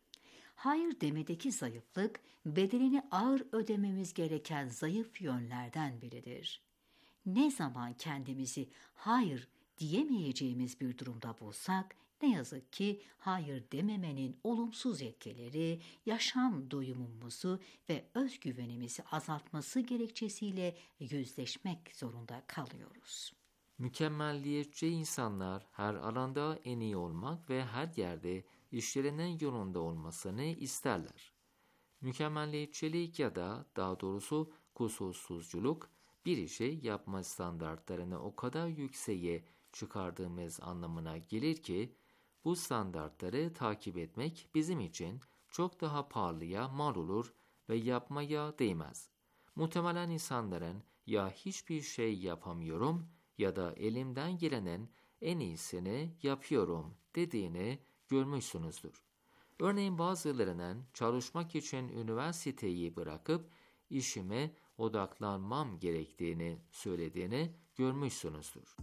Hayır demedeki zayıflık, bedelini ağır ödememiz gereken zayıf yönlerden biridir. Ne zaman kendimizi hayır diyemeyeceğimiz bir durumda bulsak, ne yazık ki hayır dememenin olumsuz etkileri, yaşam doyumumuzu ve özgüvenimizi azaltması gerekçesiyle yüzleşmek zorunda kalıyoruz. Mükemmelliyetçi insanlar her alanda en iyi olmak ve her yerde işlerinin yolunda olmasını isterler. Mükemmelliyetçilik ya da daha doğrusu kusursuzculuk bir işi yapma standartlarını o kadar yükseğe çıkardığımız anlamına gelir ki bu standartları takip etmek bizim için çok daha pahalıya mal olur ve yapmaya değmez. Muhtemelen insanların ya hiçbir şey yapamıyorum ya da elimden gelenin en iyisini yapıyorum dediğini görmüşsünüzdür. Örneğin bazılarının çalışmak için üniversiteyi bırakıp işime odaklanmam gerektiğini söylediğini görmüşsünüzdür.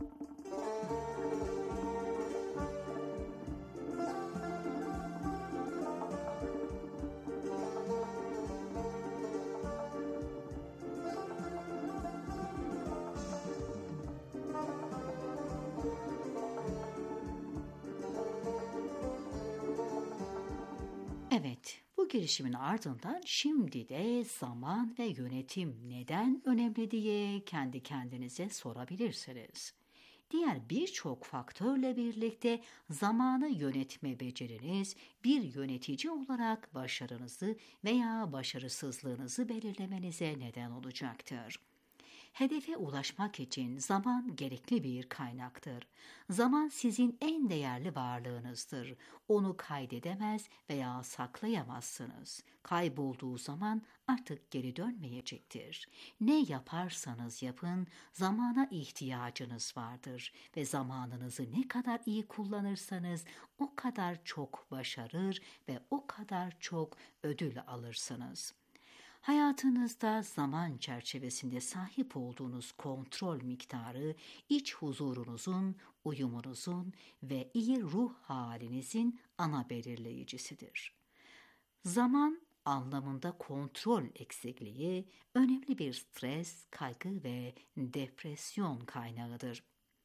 Evet, bu girişimin ardından şimdi de zaman ve yönetim neden önemli diye kendi kendinize sorabilirsiniz. diğer birçok faktörle birlikte zamanı yönetme beceriniz bir yönetici olarak başarınızı veya başarısızlığınızı belirlemenize neden olacaktır. Hedefe ulaşmak için zaman gerekli bir kaynaktır. Zaman sizin en değerli varlığınızdır. Onu kaydedemez veya saklayamazsınız. Kaybolduğu zaman artık geri dönmeyecektir. Ne yaparsanız yapın, zamana ihtiyacınız vardır ve zamanınızı ne kadar iyi kullanırsanız o kadar çok başarır ve o kadar çok ödül alırsınız. Hayatınızda zaman çerçevesinde sahip olduğunuz kontrol miktarı, iç huzurunuzun, uyumunuzun ve iyi ruh halinizin ana belirleyicisidir. Zaman anlamında kontrol eksikliği önemli bir stres, kaygı ve depresyon kaynağıdır.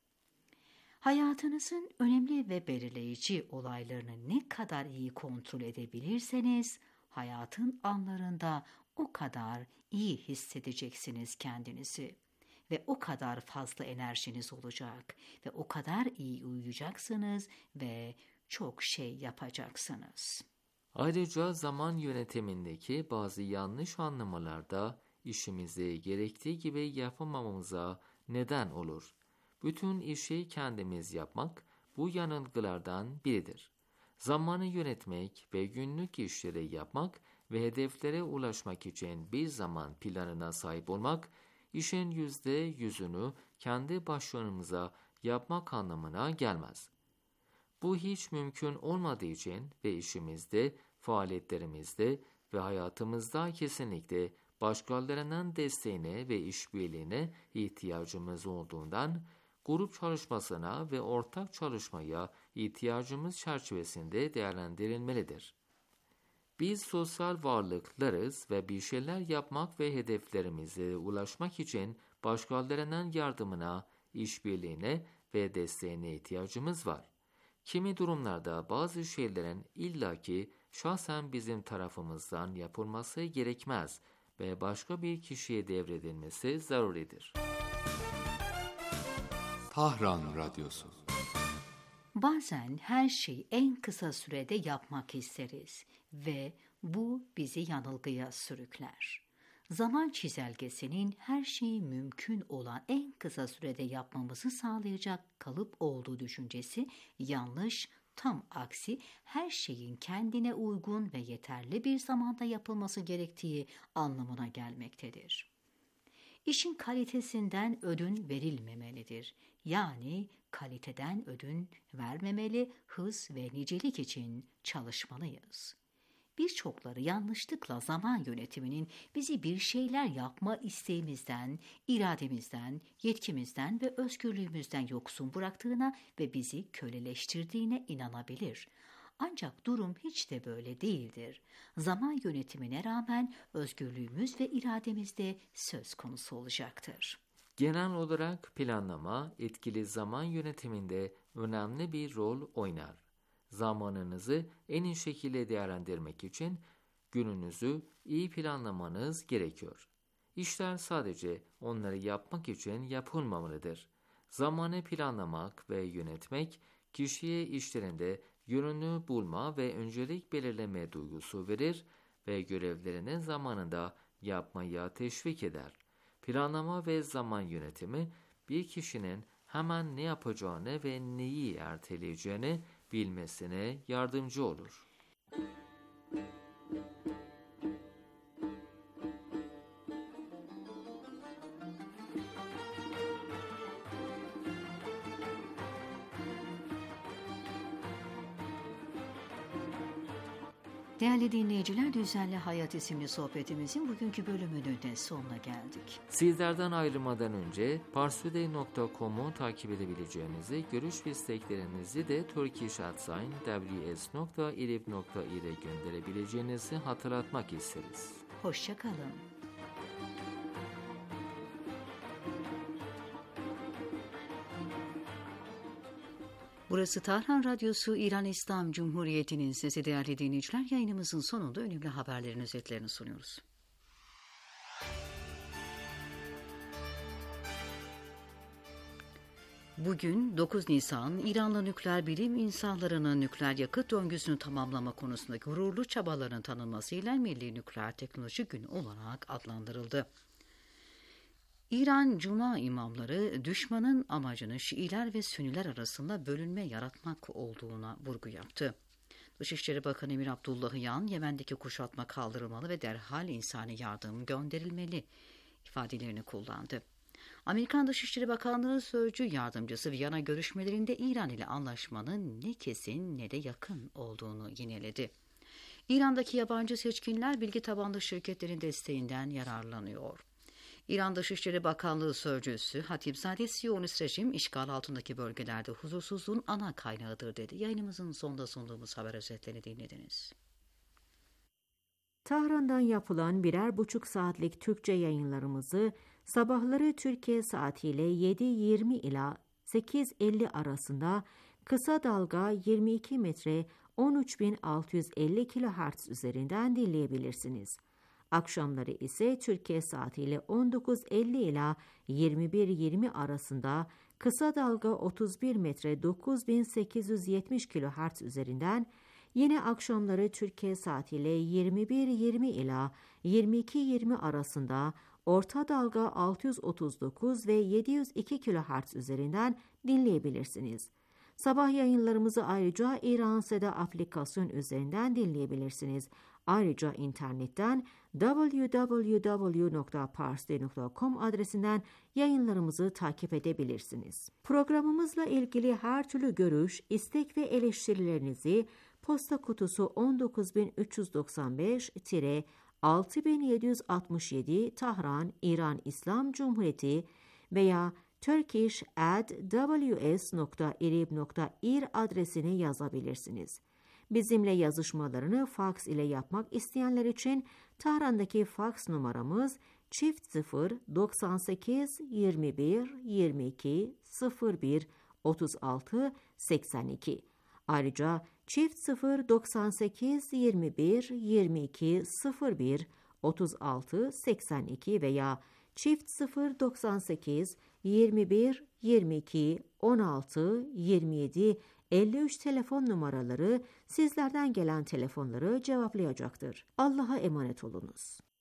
Hayatınızın önemli ve belirleyici olaylarını ne kadar iyi kontrol edebilirseniz, hayatın anlarında o kadar iyi hissedeceksiniz kendinizi ve o kadar fazla enerjiniz olacak ve o kadar iyi uyuyacaksınız ve çok şey yapacaksınız. Ayrıca zaman yönetimindeki bazı yanlış anlamalar da işimizi gerektiği gibi yapamamamıza neden olur. Bütün işi kendimiz yapmak bu yanılgılardan biridir. Zamanı yönetmek ve günlük işleri yapmak ve hedeflere ulaşmak için bir zaman planına sahip olmak, işin yüzde yüzünü kendi başlarımıza yapmak anlamına gelmez. Bu hiç mümkün olmadığı için ve işimizde, faaliyetlerimizde ve hayatımızda kesinlikle başkalarının desteğine ve işbirliğine ihtiyacımız olduğundan, grup çalışmasına ve ortak çalışmaya ihtiyacımız çerçevesinde değerlendirilmelidir. Biz sosyal varlıklarız ve bir şeyler yapmak ve hedeflerimize ulaşmak için başkalarının yardımına, işbirliğine ve desteğine ihtiyacımız var. Kimi durumlarda bazı şeylerin illaki şahsen bizim tarafımızdan yapılması gerekmez ve başka bir kişiye devredilmesi zaruridir. Tahran Radyosu. Bazen her şeyi en kısa sürede yapmak isteriz ve bu bizi yanılgıya sürükler. Zaman çizelgesinin her şeyi mümkün olan en kısa sürede yapmamızı sağlayacak kalıp olduğu düşüncesi yanlış, tam aksi her şeyin kendine uygun ve yeterli bir zamanda yapılması gerektiği anlamına gelmektedir. İşin kalitesinden ödün verilmemelidir. Yani kaliteden ödün vermemeli, hız ve nicelik için çalışmalıyız. Birçokları yanlışlıkla zaman yönetiminin bizi bir şeyler yapma isteğimizden, irademizden, yetkimizden ve özgürlüğümüzden yoksun bıraktığına ve bizi köleleştirdiğine inanabilir. Ancak durum hiç de böyle değildir. Zaman yönetimine rağmen özgürlüğümüz ve irademiz de söz konusu olacaktır. Genel olarak planlama etkili zaman yönetiminde önemli bir rol oynar. Zamanınızı en iyi şekilde değerlendirmek için gününüzü iyi planlamanız gerekiyor. İşler sadece onları yapmak için yapılmamalıdır. Zamanı planlamak ve yönetmek kişiye işlerinde yönünü bulma ve öncelik belirleme duygusu verir ve görevlerini zamanında yapmaya teşvik eder. Planlama ve zaman yönetimi bir kişinin hemen ne yapacağını ve neyi erteleyeceğini bilmesine yardımcı olur. Değerli dinleyiciler, Düzenli Hayat isimli sohbetimizin bugünkü bölümünün de sonuna geldik. Sizlerden ayrılmadan önce parstoday nokta com'u takip edebileceğinizi, görüş ve isteklerinizi de turkish at w s nokta irib nokta i r gönderebileceğinizi hatırlatmak isteriz. Hoşça kalın. Burası Tahran Radyosu, İran İslam Cumhuriyeti'nin sesi. Değerli dinleyiciler, yayınımızın sonunda önemli haberlerin özetlerini sunuyoruz. Bugün dokuz Nisan, İranlı nükleer bilim insanlarının nükleer yakıt döngüsünü tamamlama konusundaki gururlu çabaların tanınmasıyla Milli Nükleer Teknoloji Günü olarak adlandırıldı. İran Cuma imamları düşmanın amacının Şiiler ve Sünniler arasında bölünme yaratmak olduğuna vurgu yaptı. Dışişleri Bakanı Emir Abdullahian, Yemen'deki kuşatma kaldırılmalı ve derhal insani yardım gönderilmeli ifadelerini kullandı. Amerikan Dışişleri Bakanlığı Sözcü Yardımcısı Viyana görüşmelerinde İran ile anlaşmanın ne kesin ne de yakın olduğunu yineledi. İran'daki yabancı seçkinler bilgi tabanlı şirketlerin desteğinden yararlanıyor. İran Dışişleri Bakanlığı Sözcüsü Hatipzade Siyonist rejim işgal altındaki bölgelerde huzursuzluğun ana kaynağıdır dedi. Yayınımızın sonunda sunduğumuz haber özetlerini dinlediniz. Tahran'dan yapılan birer buçuk saatlik Türkçe yayınlarımızı sabahları Türkiye saatiyle yedi yirmi ila sekiz elli arasında kısa dalga yirmi iki metre on üç bin altı yüz elli kilohertz üzerinden dinleyebilirsiniz. Akşamları ise Türkiye saatiyle on dokuz elli ila yirmi bir yirmi arasında kısa dalga otuz bir metre dokuz bin sekiz yüz yetmiş kilohertz üzerinden, yine akşamları Türkiye saatiyle yirmi bir yirmi ila yirmi iki yirmi arasında orta dalga altı yüz otuz dokuz ve yedi yüz iki kilohertz üzerinden dinleyebilirsiniz. Sabah yayınlarımızı ayrıca İran Seda aplikasyon üzerinden dinleyebilirsiniz. Ayrıca internetten double-u double-u double-u nokta parsi nokta com adresinden yayınlarımızı takip edebilirsiniz. Programımızla ilgili her türlü görüş, istek ve eleştirilerinizi posta kutusu on dokuz bin üç yüz doksan beş altı bin yedi yüz altmış yedi Tahran, İran İslam Cumhuriyeti veya turkish at w s nokta irib nokta ir adresine yazabilirsiniz. Bizimle yazışmalarını faks ile yapmak isteyenler için Tahran'daki faks numaramız çift sıfır doksan sekiz yirmi bir yirmi iki sıfır bir otuz altı seksen iki. Ayrıca çift sıfır doksan sekiz yirmi bir yirmi iki sıfır bir otuz altı seksen iki veya çift sıfır doksan sekiz yirmi bir yirmi iki on altı yirmi yedi elli üç telefon numaraları sizlerden gelen telefonları cevaplayacaktır. Allah'a emanet olunuz.